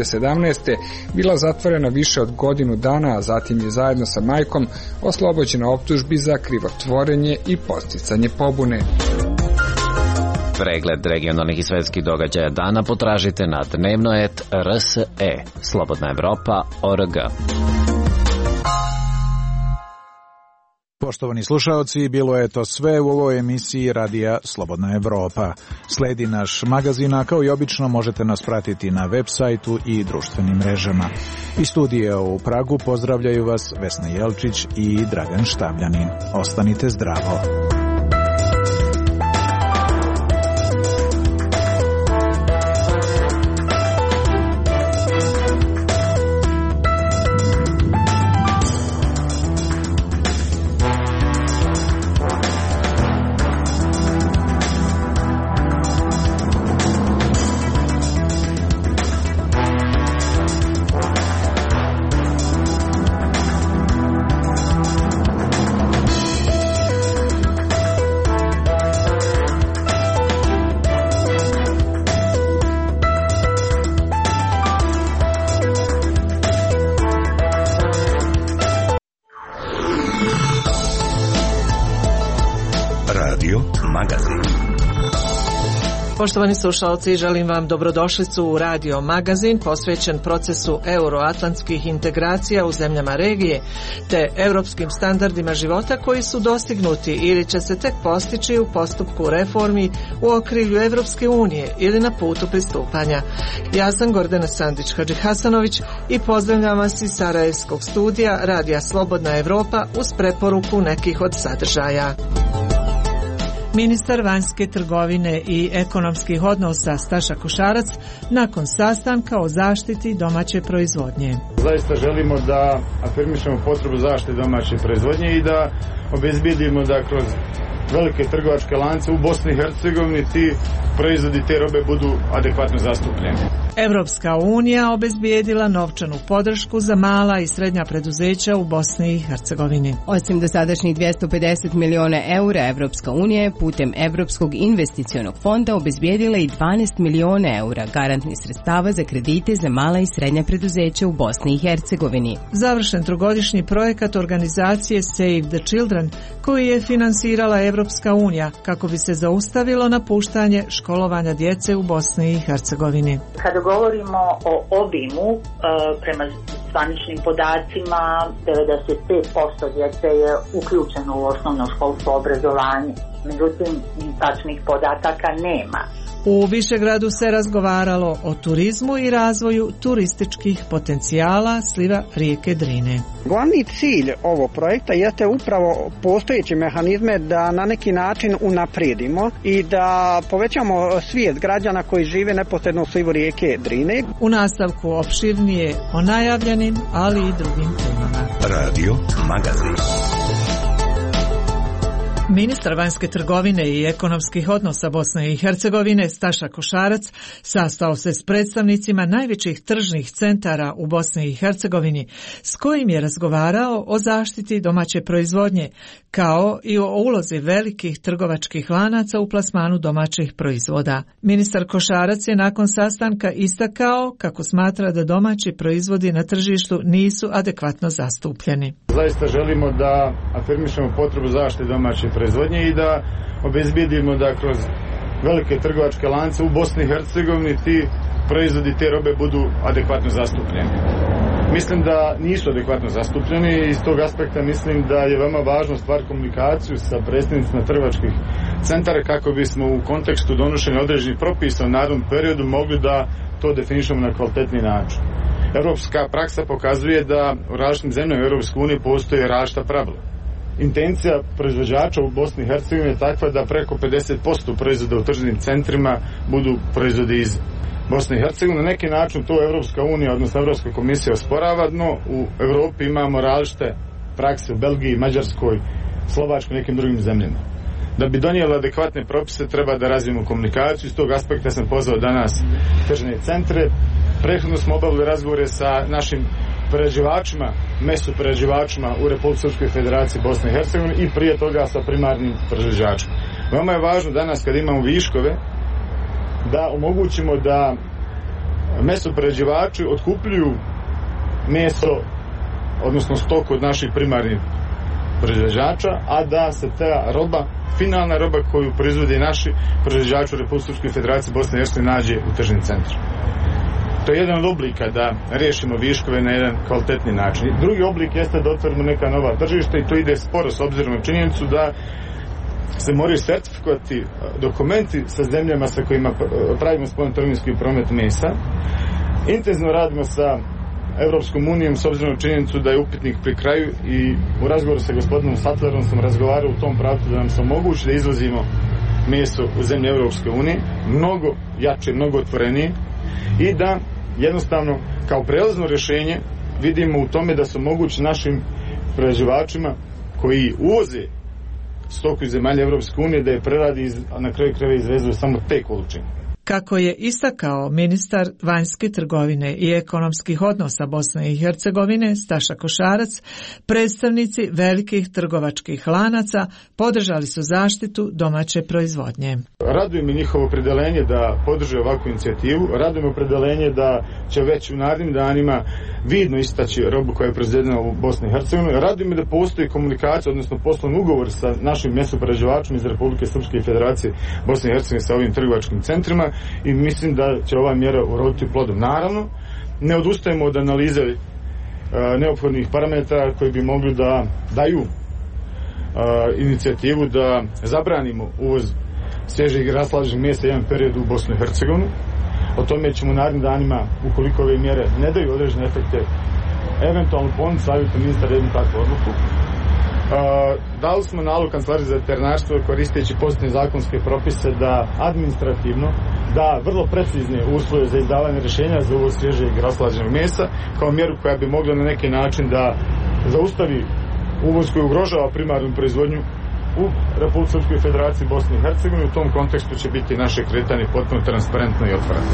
2017. bila zatvorena više od godinu dana, a zatim je zajedno sa majkom oslobođena optužbi za krivotvorenje i podsticanje pobune. Pregled regionalnih i svetskih događaja dana potražite na dnevno.rs.e. Slobodna Evropa.org. Poštovani slušaoci, bilo je to sve u ovoj emisiji Radija Slobodna Evropa. Sledi naš magazin, a kao i obično možete nas pratiti na web sajtu i društvenim mrežama. Iz studija u Pragu pozdravljaju vas Vesna Jelčić i Dragan Štavljanin. Ostanite zdravo. Radio Magazin. Poštovani slušalci, želim vam dobrodošlicu u Radio Magazin posvećen procesu euroatlantskih integracija u zemljama regije te europskim standardima života koji su dostignuti ili će se tek postići u postupku reformi u okrilju Evropske unije ili na putu pristupanja. Ja sam Gordana Sandić-Hadžihasanović i pozdravljam vas iz Sarajevskog studija Radija Slobodna Evropa uz preporuku nekih od sadržaja. Ministar vanjske trgovine i ekonomskih odnosa Staša Košarac nakon sastanka o zaštiti domaće proizvodnje. Zaista želimo da afirmišemo potrebu zaštite domaće proizvodnje i da obezbedimo da kroz velike trgovačke lance u Bosni i Hercegovini ti proizvodi, te robe budu adekvatno zastupljeni. Evropska unija obezbijedila novčanu podršku za mala i srednja preduzeća u Bosni i Hercegovini. Osim dosadašnjih 250 miliona eura, Evropska unija je putem Evropskog investicionog fonda obezbijedila i 12 miliona eura garantnih sredstava za kredite za mala i srednja preduzeća u Bosni i Hercegovini. Završen trogodišnji projekat organizacije Save the Children, koji je finansirala Evropska unija kako bi se zaustavilo napuštanje školovanja djece u Bosni i Hercegovini. Kada govorimo o obimu, prema zvaničnim podacima, 95% djece je uključeno u osnovno školsko obrazovanje. Međutim, tačnih podataka nema. U Višegradu se razgovaralo o turizmu i razvoju turističkih potencijala sliva rijeke Drine. Glavni cilj ovog projekta jeste upravo postojeće mehanizme da na neki način unaprijedimo i da povećamo svijest građana koji žive neposredno u slivu rijeke Drine. U nastavku opširnije o najavljenim, ali i drugim temama. Radio Magazin. Ministar vanjske trgovine i ekonomskih odnosa Bosne i Hercegovine Staša Košarac sastao se s predstavnicima najvećih tržnih centara u Bosni i Hercegovini s kojim je razgovarao o zaštiti domaće proizvodnje kao i o ulozi velikih trgovačkih lanaca u plasmanu domaćih proizvoda. Ministar Košarac je nakon sastanka istakao kako smatra da domaći proizvodi na tržištu nisu adekvatno zastupljeni. Zaista želimo da afirmišemo potrebu zaštite domaće proizvodnje i da obezbedimo da kroz velike trgovačke lance u Bosni i Hercegovini ti proizvodi, te robe budu adekvatno zastupljeni. Mislim da nisu adekvatno zastupljeni i iz tog aspekta mislim da je veoma važno stvar komunikaciju sa predstavnicima trgovačkih centara kako bismo u kontekstu donošenja određenih propisa u narednom periodu mogli da to definišemo na kvalitetni način. Europska praksa pokazuje da u različitim zemljama Europske unije postoje različita pravila. Intencija proizvođača u Bosni i Hercegovini je takva da preko 50% proizvoda u tržnim centrima budu proizvodi iz Bosne i Hercegovine. Na neki način to Europska unija, odnosno Europska komisija osporava, no u Europi imamo različite prakse u Belgiji, Mađarskoj, Slovačkoj i nekim drugim zemljama. Da bi donijeli adekvatne propise treba da razvijemo komunikaciju. Iz tog aspekta sam pozvao danas tržne centre. Prethodno smo obavili razgovore sa našim prerađivačima, mesoprerađivačima u Republici Srpskoj Federaciji Bosne i Hercegovine i prije toga sa primarnim proizvođačima. Veoma je važno danas kad imamo viškove da omogućimo da mesoprerađivači otkupljuju meso, odnosno stoku od naših primarnih proizvođača, a da se ta roba, finalna roba koju proizvode naši proizvođači u Republici Srpskoj Federaciji Bosne i Hercegovine nađe u tržnim centru. To je jedan od oblika da riješimo viškove na jedan kvalitetni način. Drugi oblik jeste da otvorimo neka nova tržišta i to ide sporo s obzirom na činjenicu da se moraju sertifikovati dokumenti sa zemljama sa kojima pravimo spoljnotrgovinski promet mesa. Intenzivno radimo sa Evropskom unijom s obzirom na činjenicu da je upitnik pri kraju i u razgovoru sa gospodinom Sattlerom sam razgovarao u tom pravcu da nam se omogući da izvozimo meso u zemlje Evropske unije, mnogo jače, mnogo otvorenije i da jednostavno kao prelazno rješenje vidimo u tome da se omogući našim prerađivačima koji uvoze stoku iz zemalja Evropske unije da je preradi, a na kraju krajeva izvezu samo te količine. Kako je istakao ministar vanjske trgovine i ekonomskih odnosa Bosne i Hercegovine Staša Košarac, predstavnici velikih trgovačkih lanaca podržali su zaštitu domaće proizvodnje. Raduje mi njihovo opredeljenje da podrže ovakvu inicijativu, raduje mi opredeljenje da će već u narednim danima vidno istaći robu koja je proizvedena u Bosni i Hercegovini. Raduje mi da postoji komunikacija, odnosno poslovni ugovor sa našim mesoprerađivačima iz Republike Srpske i Federacije Bosne i Hercegovine sa ovim trgovačkim centrima i mislim da će ova mjera uroditi plodom. Naravno, ne odustajemo od analize neophodnih parametara koji bi mogli da daju inicijativu da zabranimo uvoz svježeg i rashlađenog mesa jedan period u Bosnu i Hercegovinu. O tome ćemo narednim danima, ukoliko ove mjere ne daju određene efekte, eventualno ponuditi savjetu ministra jednu takvu odluku. Dali smo nalog Kancelariji za veterinarstvo koristeći pozitivne zakonske propise da administrativno da vrlo precizne uslove za izdavanje rješenja za uvoz svježeg i rashlađenog mesa kao mjeru koja bi mogla na neki način da zaustavi uvoz koji ugrožava primarnu proizvodnju u Republike Srpske i Federaciji Bosne i Hercegovine. U tom kontekstu će biti naše kretanje potpuno transparentno i otvoreno.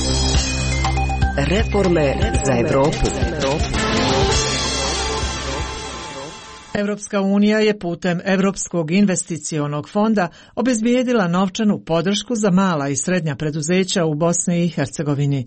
Reforme za Evropu. Evropska unija je putem Europskog investicionog fonda obezbijedila novčanu podršku za mala i srednja preduzeća u Bosni i Hercegovini.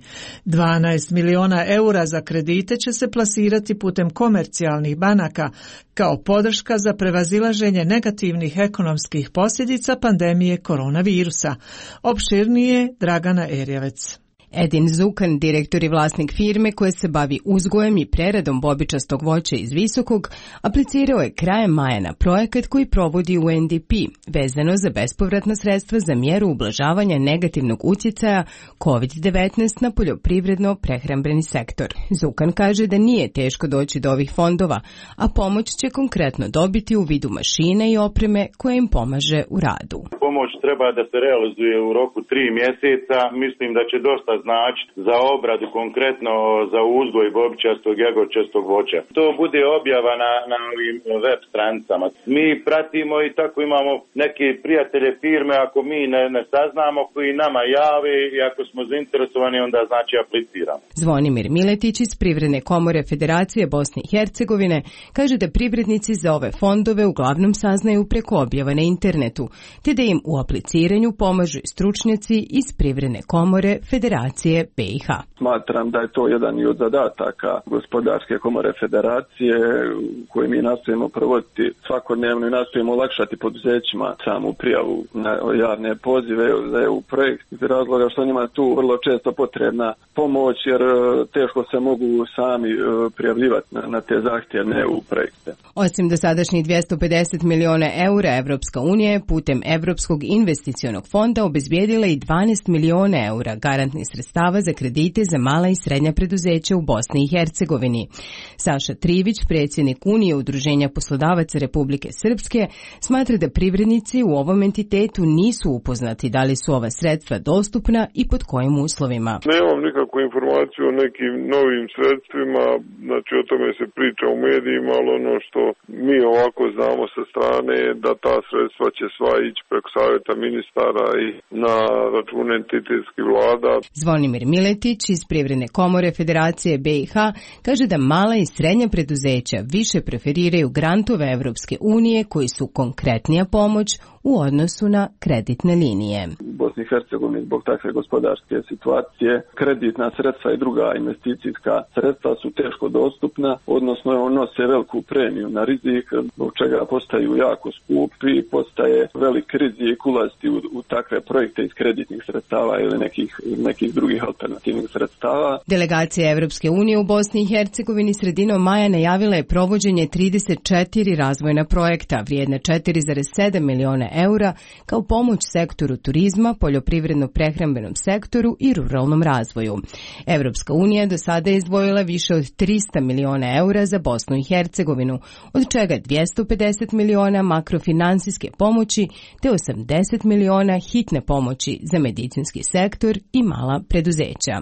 12 miliona eura za kredite će se plasirati putem komercijalnih banaka kao podrška za prevazilaženje negativnih ekonomskih posljedica pandemije koronavirusa. Opširnije Dragana Erjavec. Edin Zukan, direktor i vlasnik firme koje se bavi uzgojem i preradom bobičastog voća iz Visokog, aplicirao je krajem maja na projekat koji provodi UNDP, vezano za bespovratna sredstva za mjeru ublažavanja negativnog utjecaja COVID-19 na poljoprivredno-prehrambeni sektor. Zukan kaže da nije teško doći do ovih fondova, a pomoć će konkretno dobiti u vidu mašine i opreme koje im pomaže u radu. Pomoć treba da se realizuje u roku 3 mjeseca, mislim da će dosta značiti za obradu, konkretno za uzgoj bobičastog jagodčastog voća. To bude objava na ovim web stranicama. Mi pratimo i tako imamo neke prijatelje firme, ako mi ne saznamo, koji nama jave i ako smo zainteresovani, onda znači apliciramo. Zvonimir Miletić iz Privredne komore Federacije Bosne i Hercegovine kaže da privrednici za ove fondove uglavnom saznaju preko objava na internetu, te da im u apliciranju pomažu i stručnjaci iz Privredne komore Federacije BiH. Smatram da je to jedan i od zadataka Gospodarske komore Federacije koje mi nastojimo provoditi svakodnevno i nastojimo olakšati poduzećima samu prijavu na javne pozive za EU projekt iz razloga što njima tu vrlo često potrebna pomoć jer teško se mogu sami prijavljivati na te zahtjevne EU projekte. Osim dosadašnjih 250 miliona eura, Evropska unija je putem Europskog investicionog fonda obezbijedila i 12 miliona eura garantnih sredstava za kredite za mala i srednja preduzeća u Bosni i Hercegovini. Saša Trivić, predsjednik Unije Udruženja poslodavaca Republike Srpske, smatra da privrednici u ovom entitetu nisu upoznati da li su ova sredstva dostupna i pod kojim uslovima. Nemam nikakvu informaciju o nekim novim sredstvima, znači o tome se priča u medijima, ali ono što mi ovako znamo sa strane da ta sredstva će sva ići preko savjeta ministara i na račune entitetskih vlada. Zvonimir Miletić iz Privredne komore Federacije BiH kaže da mala i srednja preduzeća više preferiraju grantove Evropske unije koji su konkretnija pomoć u odnosu na kreditne linije. U Bosni i Hercegovini zbog takve gospodarske situacije kreditna sredstva i druga investicijska sredstva su teško dostupna, odnosno nose veliku premiju na rizik, zbog čega postaju jako skupi i postaje velik rizik ulaziti u takve projekte iz kreditnih sredstava ili nekih drugih alternativnih sredstava. Delegacija Evropske unije u Bosni i Hercegovini sredinom maja najavila je provođenje 34 razvojna projekta vrijedna 4,7 miliona eura kao pomoć sektoru turizma, poljoprivredno-prehrambenom sektoru i ruralnom razvoju. Evropska unija do sada je izdvojila više od 300 miliona eura za Bosnu i Hercegovinu, od čega 250 miliona makrofinansijske pomoći te 80 miliona hitne pomoći za medicinski sektor i mala preduzeća.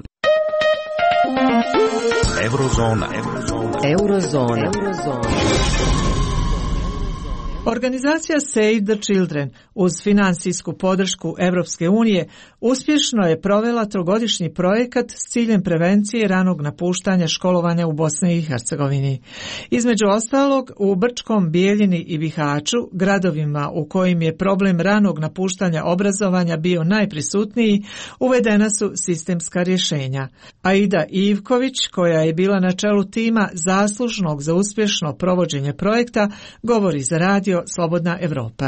Eurozona. Organizacija Save the Children uz financijsku podršku Europske unije uspješno je provela trogodišnji projekat s ciljem prevencije ranog napuštanja školovanja u Bosni i Hercegovini. Između ostalog, u Brčkom, Bijeljini i Bihaću, gradovima u kojim je problem ranog napuštanja obrazovanja bio najprisutniji, uvedena su sistemska rješenja. Aida Ivković, koja je bila na čelu tima zaslužnog za uspješno provođenje projekta, govori za radio Slobodna Evropa.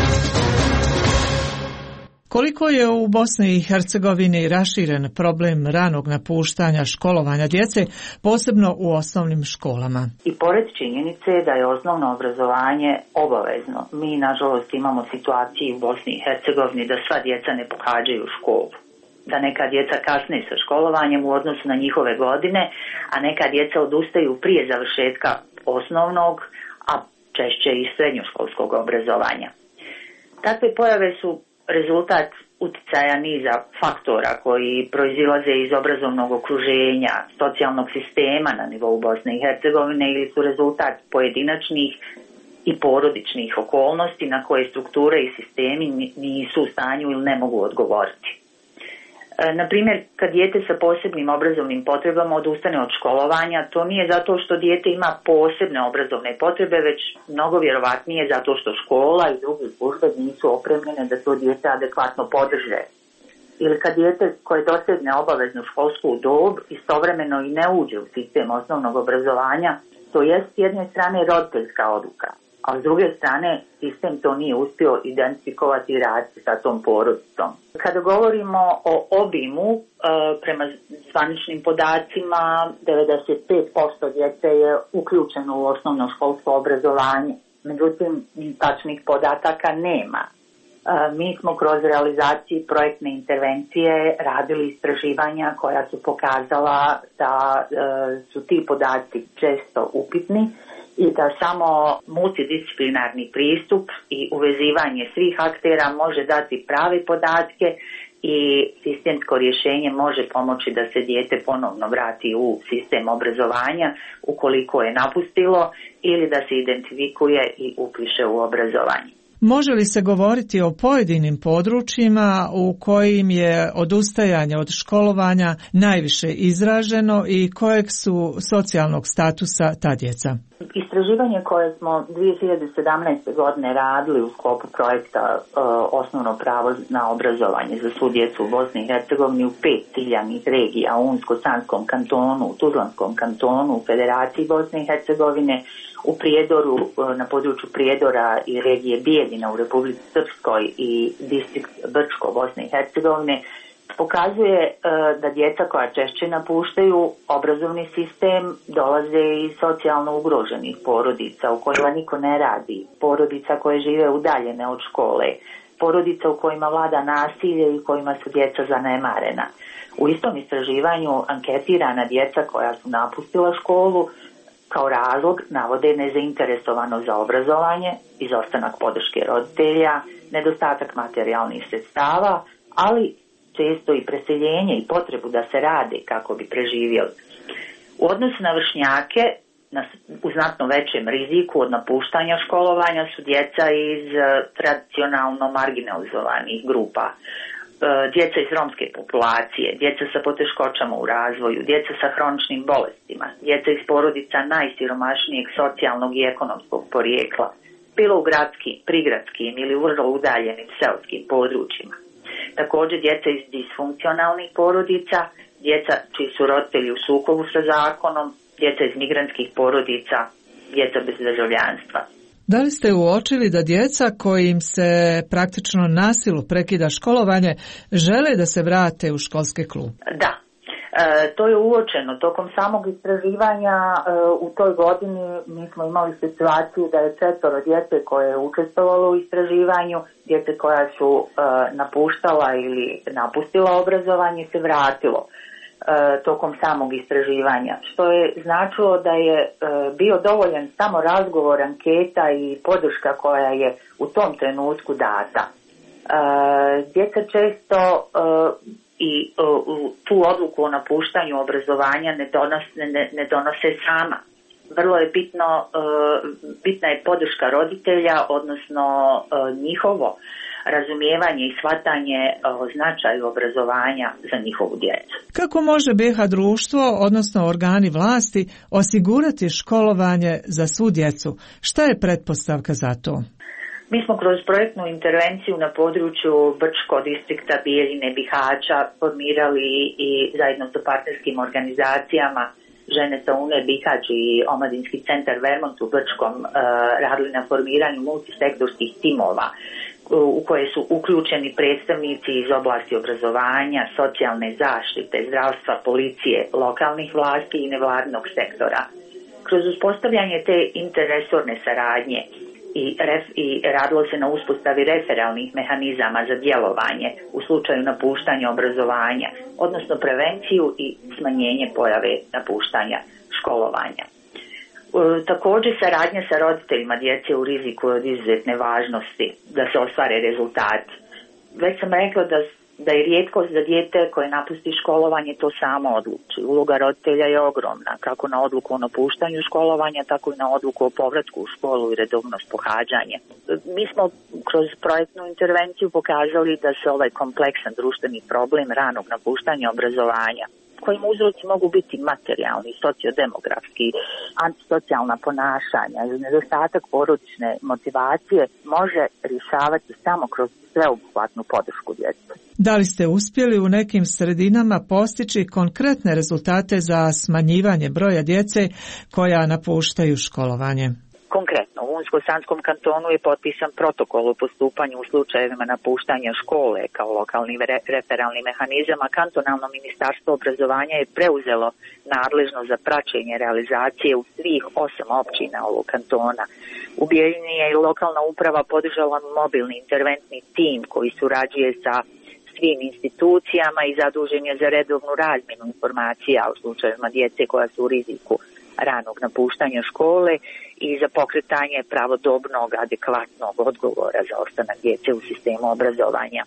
Koliko je u Bosni i Hercegovini raširen problem ranog napuštanja školovanja djece, posebno u osnovnim školama? I pored činjenice da je osnovno obrazovanje obavezno, mi nažalost imamo situaciju u Bosni i Hercegovini da sva djeca ne pohađaju školu. Da neka djeca kasne sa školovanjem u odnosu na njihove godine, a neka djeca odustaju prije završetka osnovnog, a češće i srednjoškolskog obrazovanja. Takve pojave su rezultat utjecaja niza faktora koji proizilaze iz obrazovnog okruženja, socijalnog sistema na nivou Bosne i Hercegovine ili su rezultat pojedinačnih i porodičnih okolnosti na koje strukture i sistemi nisu u stanju ili ne mogu odgovoriti. Na primjer, kad dijete sa posebnim obrazovnim potrebama odustane od školovanja, to nije zato što dijete ima posebne obrazovne potrebe, već mnogo vjerovatnije zato što škola i druge službe nisu opremljene da to dijete adekvatno podrže. Ili kad dijete koje dosegne obaveznu školsku dob istovremeno i ne uđe u sistem osnovnog obrazovanja, to jest s jedne strane roditeljska odluka, a s druge strane sistem to nije uspio identifikovati i raditi sa tom porodicom. Kada govorimo o obimu, prema zvaničnim podacima 95% djece je uključeno u osnovno školsko obrazovanje. Međutim, tačnih podataka nema. Mi smo kroz realizaciju projektne intervencije radili istraživanja koja su pokazala da su ti podaci često upitni i da samo multidisciplinarni pristup i uvezivanje svih aktera može dati prave podatke i sistemsko rješenje može pomoći da se dijete ponovno vrati u sistem obrazovanja ukoliko je napustilo ili da se identifikuje i upiše u obrazovanje. Može li se govoriti o pojedinim područjima u kojim je odustajanje od školovanja najviše izraženo i kojeg su socijalnog statusa ta djeca? Istraživanje koje smo 2017. godine radili u sklopu projekta Osnovno pravo na obrazovanje za svu djecu u Bosni i Hercegovini u 5 ciljanih regija, u Unsko-Sanskom kantonu, u Tuzlanskom kantonu, u Federaciji Bosne i Hercegovine, u Prijedoru, na području Prijedora i regije Bijeljina u Republici Srpskoj i distrikt Brčko Bosne i Hercegovine, pokazuje da djeca koja češće napuštaju obrazovni sistem dolaze iz socijalno ugroženih porodica u kojima niko ne radi, porodica koje žive udaljene od škole, porodica u kojima vlada nasilje i u kojima su djeca zanemarena. U istom istraživanju anketirana djeca koja su napustila školu kao razlog navode nezainteresovanost za obrazovanje, izostanak podrške roditelja, nedostatak materijalnih sredstava, ali često i preseljenje i potrebu da se rade kako bi preživjeli. U odnosu na vršnjake, u znatno većem riziku od napuštanja školovanja su djeca iz tradicionalno marginalizovanih grupa, djeca iz romske populacije, djeca sa poteškoćama u razvoju, djeca sa hroničnim bolestima, djeca iz porodica najsiromašnijeg socijalnog i ekonomskog porijekla, bilo u gradskim, prigradskim ili vrlo udaljenim seoskim područjima. Također djeca iz disfunkcionalnih porodica, djeca čiji su roditelji u sukobu sa zakonom, djeca iz migrantskih porodica, djeca bez državljanstva. Da li ste uočili da djeca kojim se praktično nasilu prekida školovanje žele da se vrate u školske klupe? Da. To je uočeno. Tokom samog istraživanja u toj godini mi smo imali situaciju da je 4 djece koje je učestvovalo u istraživanju, djece koja su napuštala ili napustila obrazovanje se vratilo tokom samog istraživanja, što je značilo da je bio dovoljan samo razgovor, anketa i podrška koja je u tom trenutku data. Djeca često i tu odluku o napuštanju obrazovanja ne donose sama, vrlo je bitna je podrška roditelja, odnosno njihovo razumijevanje i shvatanje značaju obrazovanja za njihovu djecu. Kako može BiH društvo, odnosno organi vlasti, osigurati školovanje za svu djecu? Šta je pretpostavka za to? Mi smo kroz projektnu intervenciju na području Brčko distrikta, Bijeljine, Bihaća formirali i zajedno sa partnerskim organizacijama Žene sa UNE Bihać i Omladinski centar Vermont u Brčkom radili na formiranju multisektorskih timova u koje su uključeni predstavnici iz oblasti obrazovanja, socijalne zaštite, zdravstva, policije, lokalnih vlasti i nevladinog sektora. Kroz uspostavljanje te interresorne saradnje i radilo se na uspostavi referalnih mehanizama za djelovanje u slučaju napuštanja obrazovanja, odnosno prevenciju i smanjenje pojave napuštanja školovanja. Također saradnja sa roditeljima djece u riziku od izuzetne važnosti da se ostvare rezultati. Već sam rekla da je rijetkost za dijete koje napusti školovanje to samo odluči. Uloga roditelja je ogromna, kako na odluku o napuštanju školovanja, tako i na odluku o povratku u školu i redovnost pohađanja. Mi smo kroz projektnu intervenciju pokazali da se ovaj kompleksan društveni problem ranog napuštanja obrazovanja, kojim uzroci mogu biti materijalni, sociodemografski, antisocijalna ponašanja ili nedostatak porodične motivacije, može rješavati samo kroz sveobuhvatnu podršku djece. Da li ste uspjeli u nekim sredinama postići konkretne rezultate za smanjivanje broja djece koja napuštaju školovanje? Konkretno, u Unsko-Sanskom kantonu je potpisan protokol o postupanju u slučajevima napuštanja škole kao lokalni referalni mehanizam, a kantonalno ministarstvo obrazovanja je preuzelo nadležno za praćenje realizacije u svih 8 općina ovog kantona. U Bijeljini je i lokalna uprava podržala mobilni interventni tim koji surađuje sa svim institucijama i zadužen je za redovnu razmjenu informacija u slučajevima djece koja su u riziku ranog napuštanja škole i za pokretanje pravodobnog, adekvatnog odgovora za ostanak djece u sistemu obrazovanja.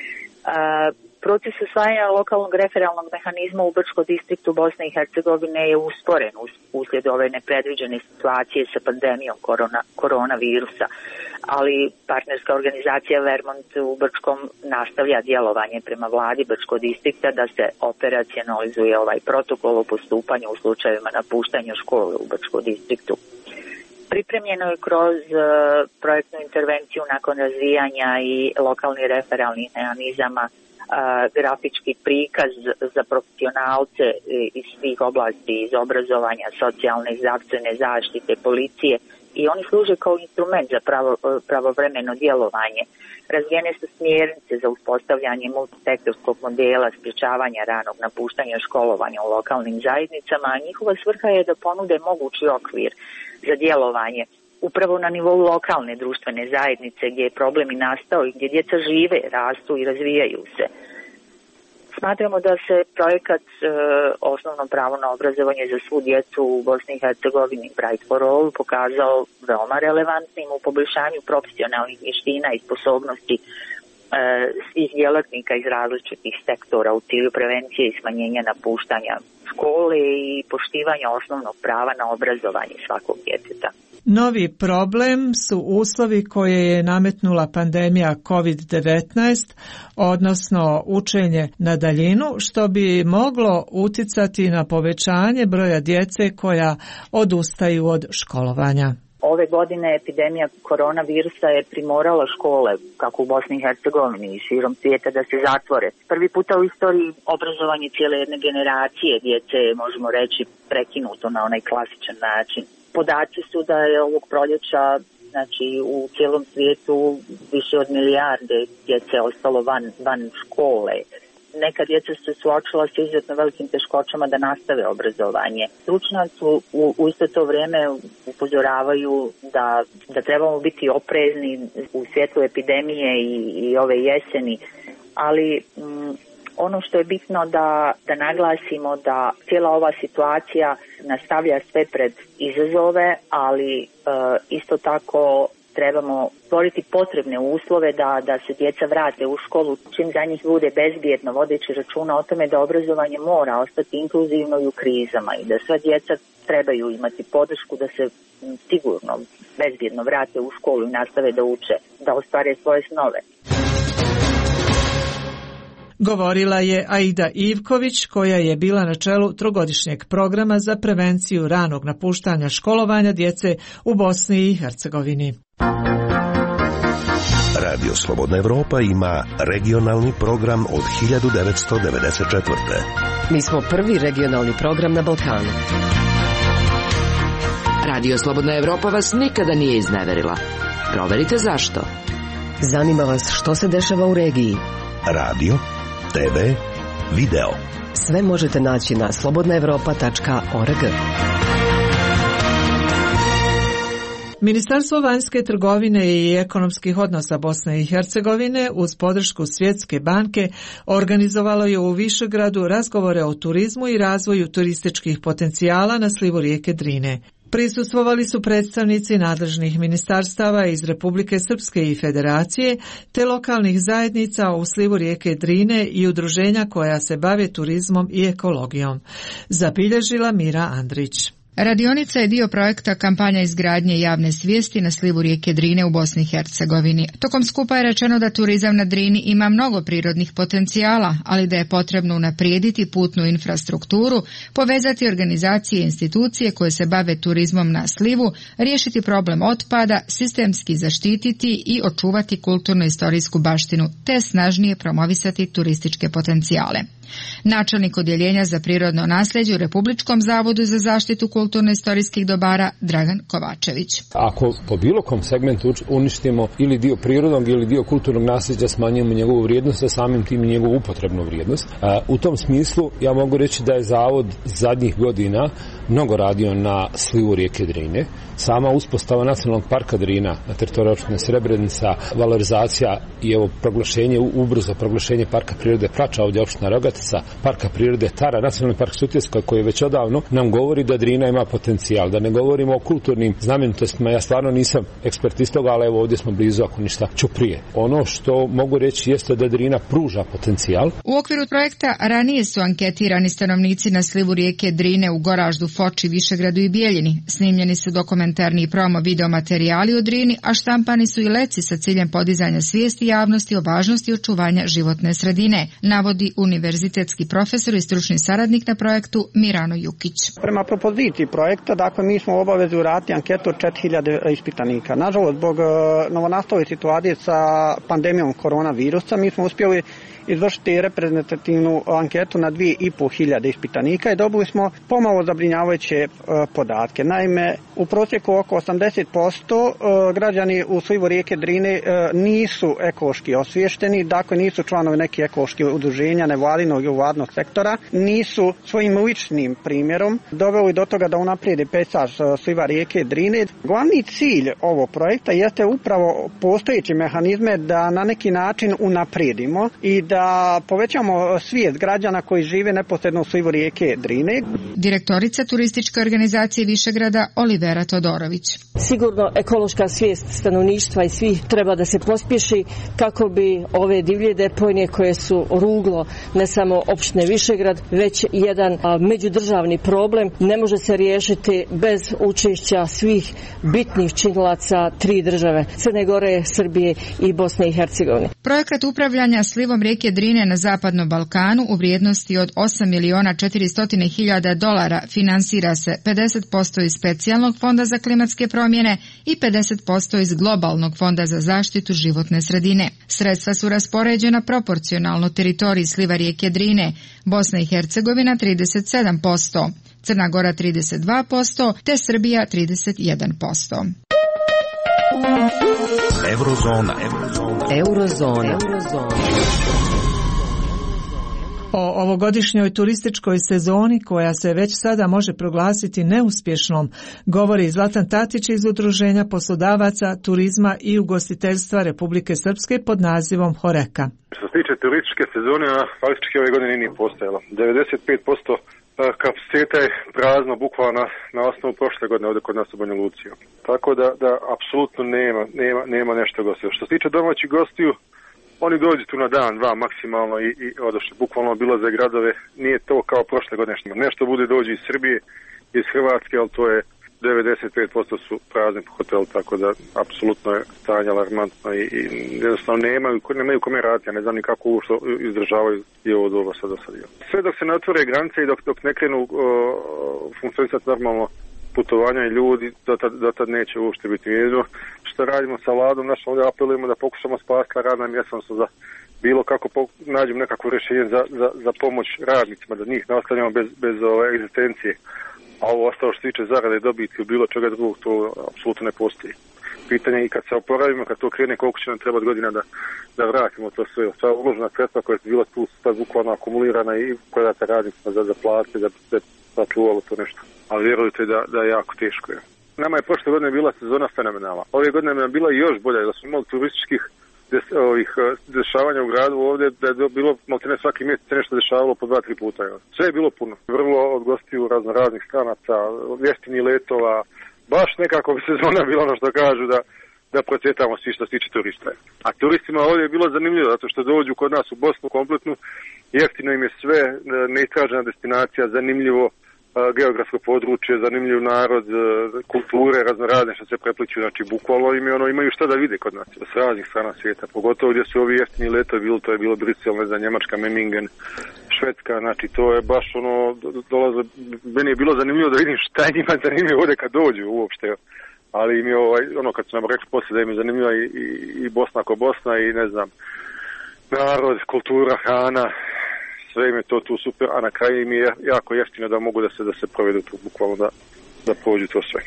Proces usvajanja lokalnog referalnog mehanizma u Brčkom distriktu Bosne i Hercegovine je usporen uslijed ove nepredviđene situacije sa pandemijom koronavirusa, ali partnerska organizacija Vermont u Brčkom nastavlja djelovanje prema vladi Brčkog distrikta da se operacionalizuje ovaj protokol o postupanju u slučajevima napuštanja škole u Brčkom distriktu. Pripremljeno je kroz projektnu intervenciju nakon razvijanja i lokalnih referalnih mehanizama grafički prikaz za profesionalce iz svih oblasti, iz obrazovanja, socijalne i zdravstvene zaštite, policije, i oni služe kao instrument za pravovremeno djelovanje. Razvijene su smjernice za uspostavljanje multisektorskog modela sprječavanja ranog napuštanja školovanja u lokalnim zajednicama, a njihova svrha je da ponude mogući okvir za djelovanje upravo na nivou lokalne društvene zajednice gdje je problem i nastao i gdje djeca žive, rastu i razvijaju se. Smatramo da se projekat Osnovno pravo na obrazovanje za svu djecu u Bosni i Hercegovini Bright for All pokazao veoma relevantnim u poboljšanju profesionalnih vještina i sposobnosti svih djelatnika iz različitih sektora u cilju prevencije i smanjenja napuštanja škole i poštivanja osnovnog prava na obrazovanje svakog djeteta. Novi problem su uslovi koje je nametnula pandemija COVID-19, odnosno učenje na daljinu, što bi moglo uticati na povećanje broja djece koja odustaju od školovanja. Ove godine epidemija koronavirusa je primorala škole, kako u Bosni i Hercegovini i širom svijeta, da se zatvore. Prvi puta u istoriji obrazovanje cijele jedne generacije djece je, možemo reći, prekinuto na onaj klasičan način. Podaci su da je ovog proljeća, znači u cijelom svijetu, više od milijarde djece ostalo van škole. Neka djeca su se suočila sa izuzetno velikim teškoćama da nastave obrazovanje. Stručnjaci u isto to vrijeme upozoravaju da trebamo biti oprezni u svjetlu epidemije i ove jeseni, ali ono što je bitno da naglasimo da cijela ova situacija nastavlja sve pred izazove, ali isto tako trebamo stvoriti potrebne uslove da se djeca vrate u školu, čim za njih bude bezbjedno, vodeći računa o tome da obrazovanje mora ostati inkluzivno i u krizama i da sva djeca trebaju imati podršku da se sigurno, bezbjedno vrate u školu i nastave da uče, da ostvare svoje snove. Govorila je Aida Ivković, koja je bila na čelu trogodišnjeg programa za prevenciju ranog napuštanja školovanja djece u Bosni i Hercegovini. Radio Slobodna Evropa ima regionalni program od 1994. Mi smo prvi regionalni program na Balkanu. Radio Slobodna Evropa vas nikada nije izneverila. Proverite zašto. Zanima vas što se dešava u regiji. Radio, TV, video. Sve možete naći na slobodnaevropa.org. Ministarstvo vanjske trgovine i ekonomskih odnosa Bosne i Hercegovine uz podršku Svjetske banke organizovalo je u Višegradu razgovore o turizmu i razvoju turističkih potencijala na slivu rijeke Drine. Prisustvovali su predstavnici nadležnih ministarstava iz Republike Srpske i Federacije, te lokalnih zajednica u slivu rijeke Drine i udruženja koja se bave turizmom i ekologijom. Zabilježila Mira Andrić. Radionica je dio projekta kampanja izgradnje javne svijesti na slivu rijeke Drine u Bosni i Hercegovini. Tokom skupa je rečeno da turizam na Drini ima mnogo prirodnih potencijala, ali da je potrebno unaprijediti putnu infrastrukturu, povezati organizacije i institucije koje se bave turizmom na slivu, riješiti problem otpada, sistemski zaštititi i očuvati kulturno-istorijsku baštinu, te snažnije promovisati turističke potencijale. Načelnik odjeljenja za prirodno nasljeđe u Republičkom zavodu za zaštitu kulturno-istorijskih dobara Dragan Kovačević. Ako po bilo kom segmentu uništimo ili dio prirodnog ili dio kulturnog nasljeđa, smanjujemo njegovu vrijednost, a samim tim i njegovu upotrebnu vrijednost. U tom smislu ja mogu reći da je zavod zadnjih godina mnogo radio na slivu rijeke Drine. Sama uspostava nacionalnog parka Drina na teritoriju opštine Srebrenica, valorizacija i evo proglašenje, ubrzo proglašenje parka prirode Prača, ovdje opština Rogatica, parka prirode Tara, nacionalni park Sutjeska koji već odavno nam govori da Drina ima potencijal. Da ne govorimo o kulturnim znamenitostima, ja stvarno nisam ekspert iz toga, ali evo ovdje smo blizu, ako ništa ću prije. Ono što mogu reći jeste da Drina pruža potencijal. U okviru projekta ranije su anketirani stanovnici na slivu rijeke Drine u Goraždu, Foči, Višegradu i Bijeljini. Snimljeni su dokumentarni i promo video materijali o Drini, a štampani su i leci sa ciljem podizanja svijesti javnosti o važnosti očuvanja životne sredine, navodi univerzitetski profesor i stručni saradnik na projektu Mirano Jukić. Prema propoziciji projekta, dakle, mi smo u obavezi uraditi anketu od 4000 ispitanika. Nažalost, zbog novonastale situacije sa pandemijom koronavirusa, mi smo uspjeli izvršiti reprezentativnu anketu na 2500 ispitanika i dobili smo pomalo zabrinjavajuće podatke. Naime, u prosjeku oko 80% građani u slivu rijeke Drine nisu ekološki osviješteni, dakle nisu članovi nekih ekoloških udruženja, nevladinog i vladnog sektora, nisu svojim ličnim primjerom doveli do toga da unaprijede pejzaž sliva rijeke Drine. Glavni cilj ovog projekta jeste upravo postojeće mehanizme da na neki način unaprijedimo i da povećamo svijest građana koji žive neposredno u slivu rijeke Drine. Direktorica turističke organizacije Višegrada Olivera Todorović. Sigurno ekološka svijest stanovništva i svih treba da se pospješi kako bi ove divlje deponije koje su ruglo ne samo opštine Višegrad, već jedan međudržavni problem, ne može se riješiti bez učešća svih bitnih činilaca tri države, Crne Gore, Srbije i Bosne i Hercegovine. Projekat upravljanja slivom rijeke Drine na Zapadnom Balkanu u vrijednosti od $8.400.000 finansira se 50% iz specijalnog fonda za klimatske promjene i 50% iz globalnog fonda za zaštitu životne sredine. Sredstva su raspoređena proporcionalno teritoriji sliva rijeke Drine, Bosna i Hercegovina 37%, Crna Gora 32%, te Srbija 31%. Eurozona. O ovogodišnjoj turističkoj sezoni, koja se već sada može proglasiti neuspješnom, govori Zlatan Tatić iz Udruženja poslodavaca, turizma i ugostiteljstva Republike Srpske pod nazivom Horeka. Što se tiče turističke sezone, ona faktički ove godine nije postojala. 95% kapaciteta je prazno bukvalno na osnovu prošle godine ovdje kod nas u Banja Luci. Tako da apsolutno nema nešto gostiju. Što se tiče domaćih gostiju, oni dođu tu na dan, dva maksimalno i odošli bukvalno obilaze gradove. Nije to kao prošle godine. Nešto bude dođi iz Srbije, iz Hrvatske, ali to je 95% su prazni hoteli, tako da apsolutno je stanje alarmantno i jednostavno nemaju kome raditi, ja ne znam ni kako uopšte izdržavaju i ovo doba sad do sad. Sve dok se ne otvore granice i dok ne krenu funkcionisati normalno putovanja i ljudi, dotad neće uopšte biti jedno. Što radimo sa vladom, našom ovdje apelujemo da pokušamo spasiti radna mjesta, za bilo kako nađemo nekakvo rješenje za pomoć radnicima, da njih ne ostavljamo bez egzistencije. A ovo ostalo što se tiče zarade, dobiti ili bilo čega drugog, to apsolutno ne postoji. Pitanje je i kad se oporavimo, kad to krene, koliko će nam trebati godina da vratimo to sve. Sva uložena sredstva koja je bila tu sad bukvalno akumulirana i koja date radnicima za plate, da sačuvalo to nešto. Ali vjerujte da je jako teško. Je. Nama je prošle godine bila sezona fenomenalna. Ove godine nam je bila i još bolja, da smo imali turističkih dešavanja u gradu ovdje, da je bilo maltene svaki mjesec nešto dešavalo po 2-3 puta. Sve je bilo puno. Vrlo od gostiju raznih stranaca, jeftini letova, baš nekako bi sezona bila ono što kažu da procvjetamo svi što se tiče turista. A turistima ovdje je bilo zanimljivo, zato što dođu kod nas u Bosnu kompletnu, jeftino im je sve, neistražena destinacija, zanimljivo geografsko područje, zanimljiv narod, kulture raznorazne što se prepliču, znači bukvalno imaju šta da vide kod nas s raznih strana svijeta, pogotovo gdje su ovi jeftini letovi, to je bilo Brisel, ne znam, Njemačka, Memmingen, Švedska, znači to je baš meni je bilo zanimljivo da vidim šta je njima zanimljivo ovdje kad dođu uopšte, ali im je kad su nam rekli poslije da im je zanimljiva i Bosna ako Bosna i ne znam, narod, kultura, hrana, sve im je to tu super, a na kraju im je jako jeftino da mogu da se provedu tu, bukvalno da prođu to sve.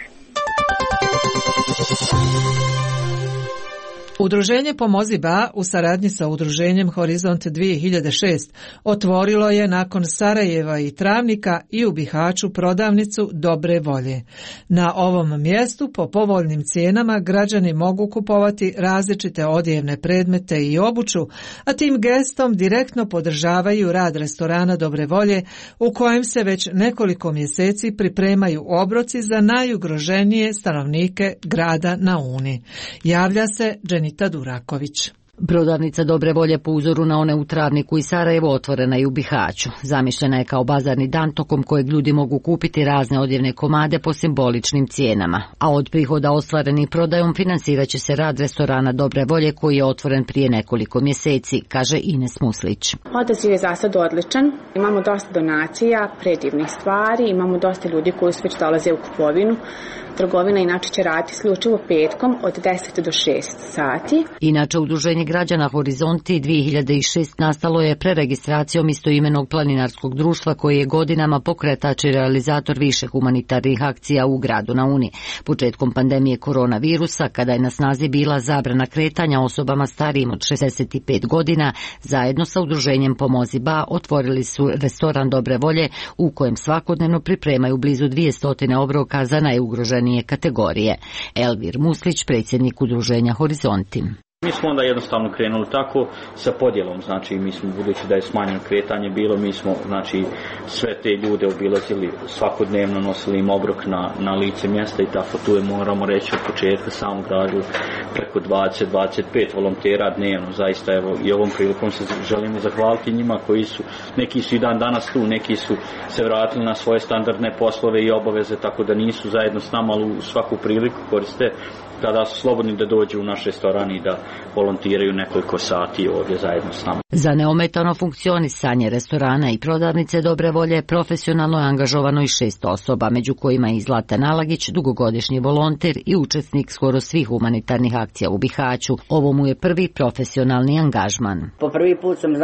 Udruženje Pomozi Ba u saradnji sa udruženjem Horizont 2006 otvorilo je nakon Sarajeva i Travnika i u Bihaću prodavnicu dobre volje. Na ovom mjestu po povoljnim cijenama građani mogu kupovati različite odjevne predmete i obuću, a tim gestom direktno podržavaju rad restorana Dobre volje u kojem se već nekoliko mjeseci pripremaju obroci za najugroženije stanovnike grada na Uni. Javlja se Dženita Duraković. Prodavnica Dobre volje po uzoru na one u Travniku i Sarajevo otvorena je u Bihaću. Zamišljena je kao bazarni dan tokom kojeg ljudi mogu kupiti razne odjevne komade po simboličnim cijenama. A od prihoda ostvarenih prodajom finansirat će se rad restorana Dobre volje koji je otvoren prije nekoliko mjeseci, kaže Ines Muslić. Odaziv je za sad odličan. Imamo dosta donacija, predivnih stvari, imamo dosta ljudi koji su već dolaze u kupovinu. Trgovina inače će raditi isključivo petkom od 10 do 6 sati. Inače, udruženje građana Horizonti 2006 nastalo je preregistracijom istoimenog planinarskog društva koje je godinama pokretač i realizator više humanitarnih akcija u gradu na Uni. Početkom pandemije koronavirusa, kada je na snazi bila zabrana kretanja osobama starijim od 65 godina, zajedno sa udruženjem Pomozi Ba otvorili su restoran Dobre volje u kojem svakodnevno pripremaju blizu 200 obroka za najugroženije kategorije. Elvir Muslić, predsjednik udruženja Horizonti. Mi smo onda jednostavno krenuli tako sa podjelom, znači mi smo, budući da je smanjeno kretanje bilo, mi smo znači sve te ljude obilazili svakodnevno, nosili im obrok na lice mjesta i tako tu je, moramo reći, od početka samog radu preko 20-25 volontera dnevno, zaista evo i ovom prilikom se želimo zahvaliti njima koji su, neki su i dan danas tu, neki su se vratili na svoje standardne poslove i obaveze, tako da nisu zajedno s nama, ali u svaku priliku koriste kada su slobodni da dođu u naš restoran i da volontiraju nekoliko sati ovdje zajedno s nama. Za neometano funkcionisanje restorana i prodavnice Dobre volje profesionalno je angažovano i 6 osoba, među kojima je i Zlatan Alagić, dugogodišnji volonter i učesnik skoro svih humanitarnih akcija u Bihaću. Ovo mu je prvi profesionalni angažman. Po prvi put sam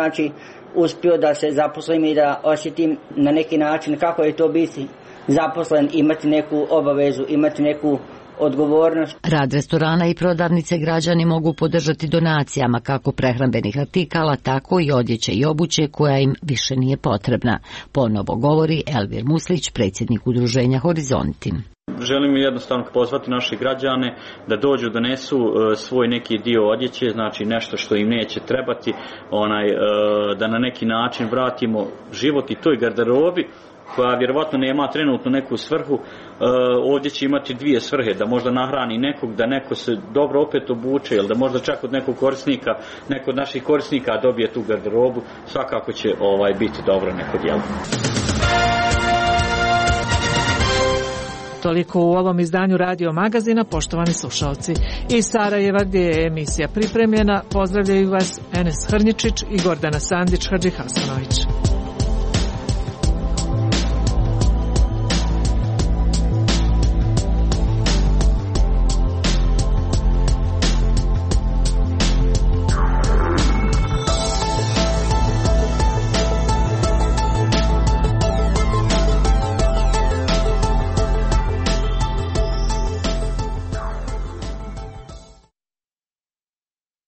uspio da se zaposlim i da osjetim na neki način kako je to biti zaposlen, imati neku obavezu, imati neku odgovornost. Rad restorana i prodavnice građani mogu podržati donacijama kako prehrambenih artikala, tako i odjeće i obuće koja im više nije potrebna. Ponovo govori Elvir Muslić, predsjednik udruženja Horizonti. Želimo jednostavno pozvati naše građane da dođu, donesu svoj neki dio odjeće, znači nešto što im neće trebati, da na neki način vratimo život i toj garderobi koja vjerovatno nema trenutno neku svrhu, ovdje će imati dvije svrhe, da možda nahrani nekog, da neko se dobro opet obuče, ili da možda čak od nekog korisnika, neko od naših korisnika dobije tu garderobu, svakako će biti dobro neko djelo. Toliko u ovom izdanju Radio Magazina, poštovani slušalci. Iz Sarajeva, gdje je emisija pripremljena, pozdravljaju vas Enes Hrnjičić i Gordana Sandić Hadžihasanović.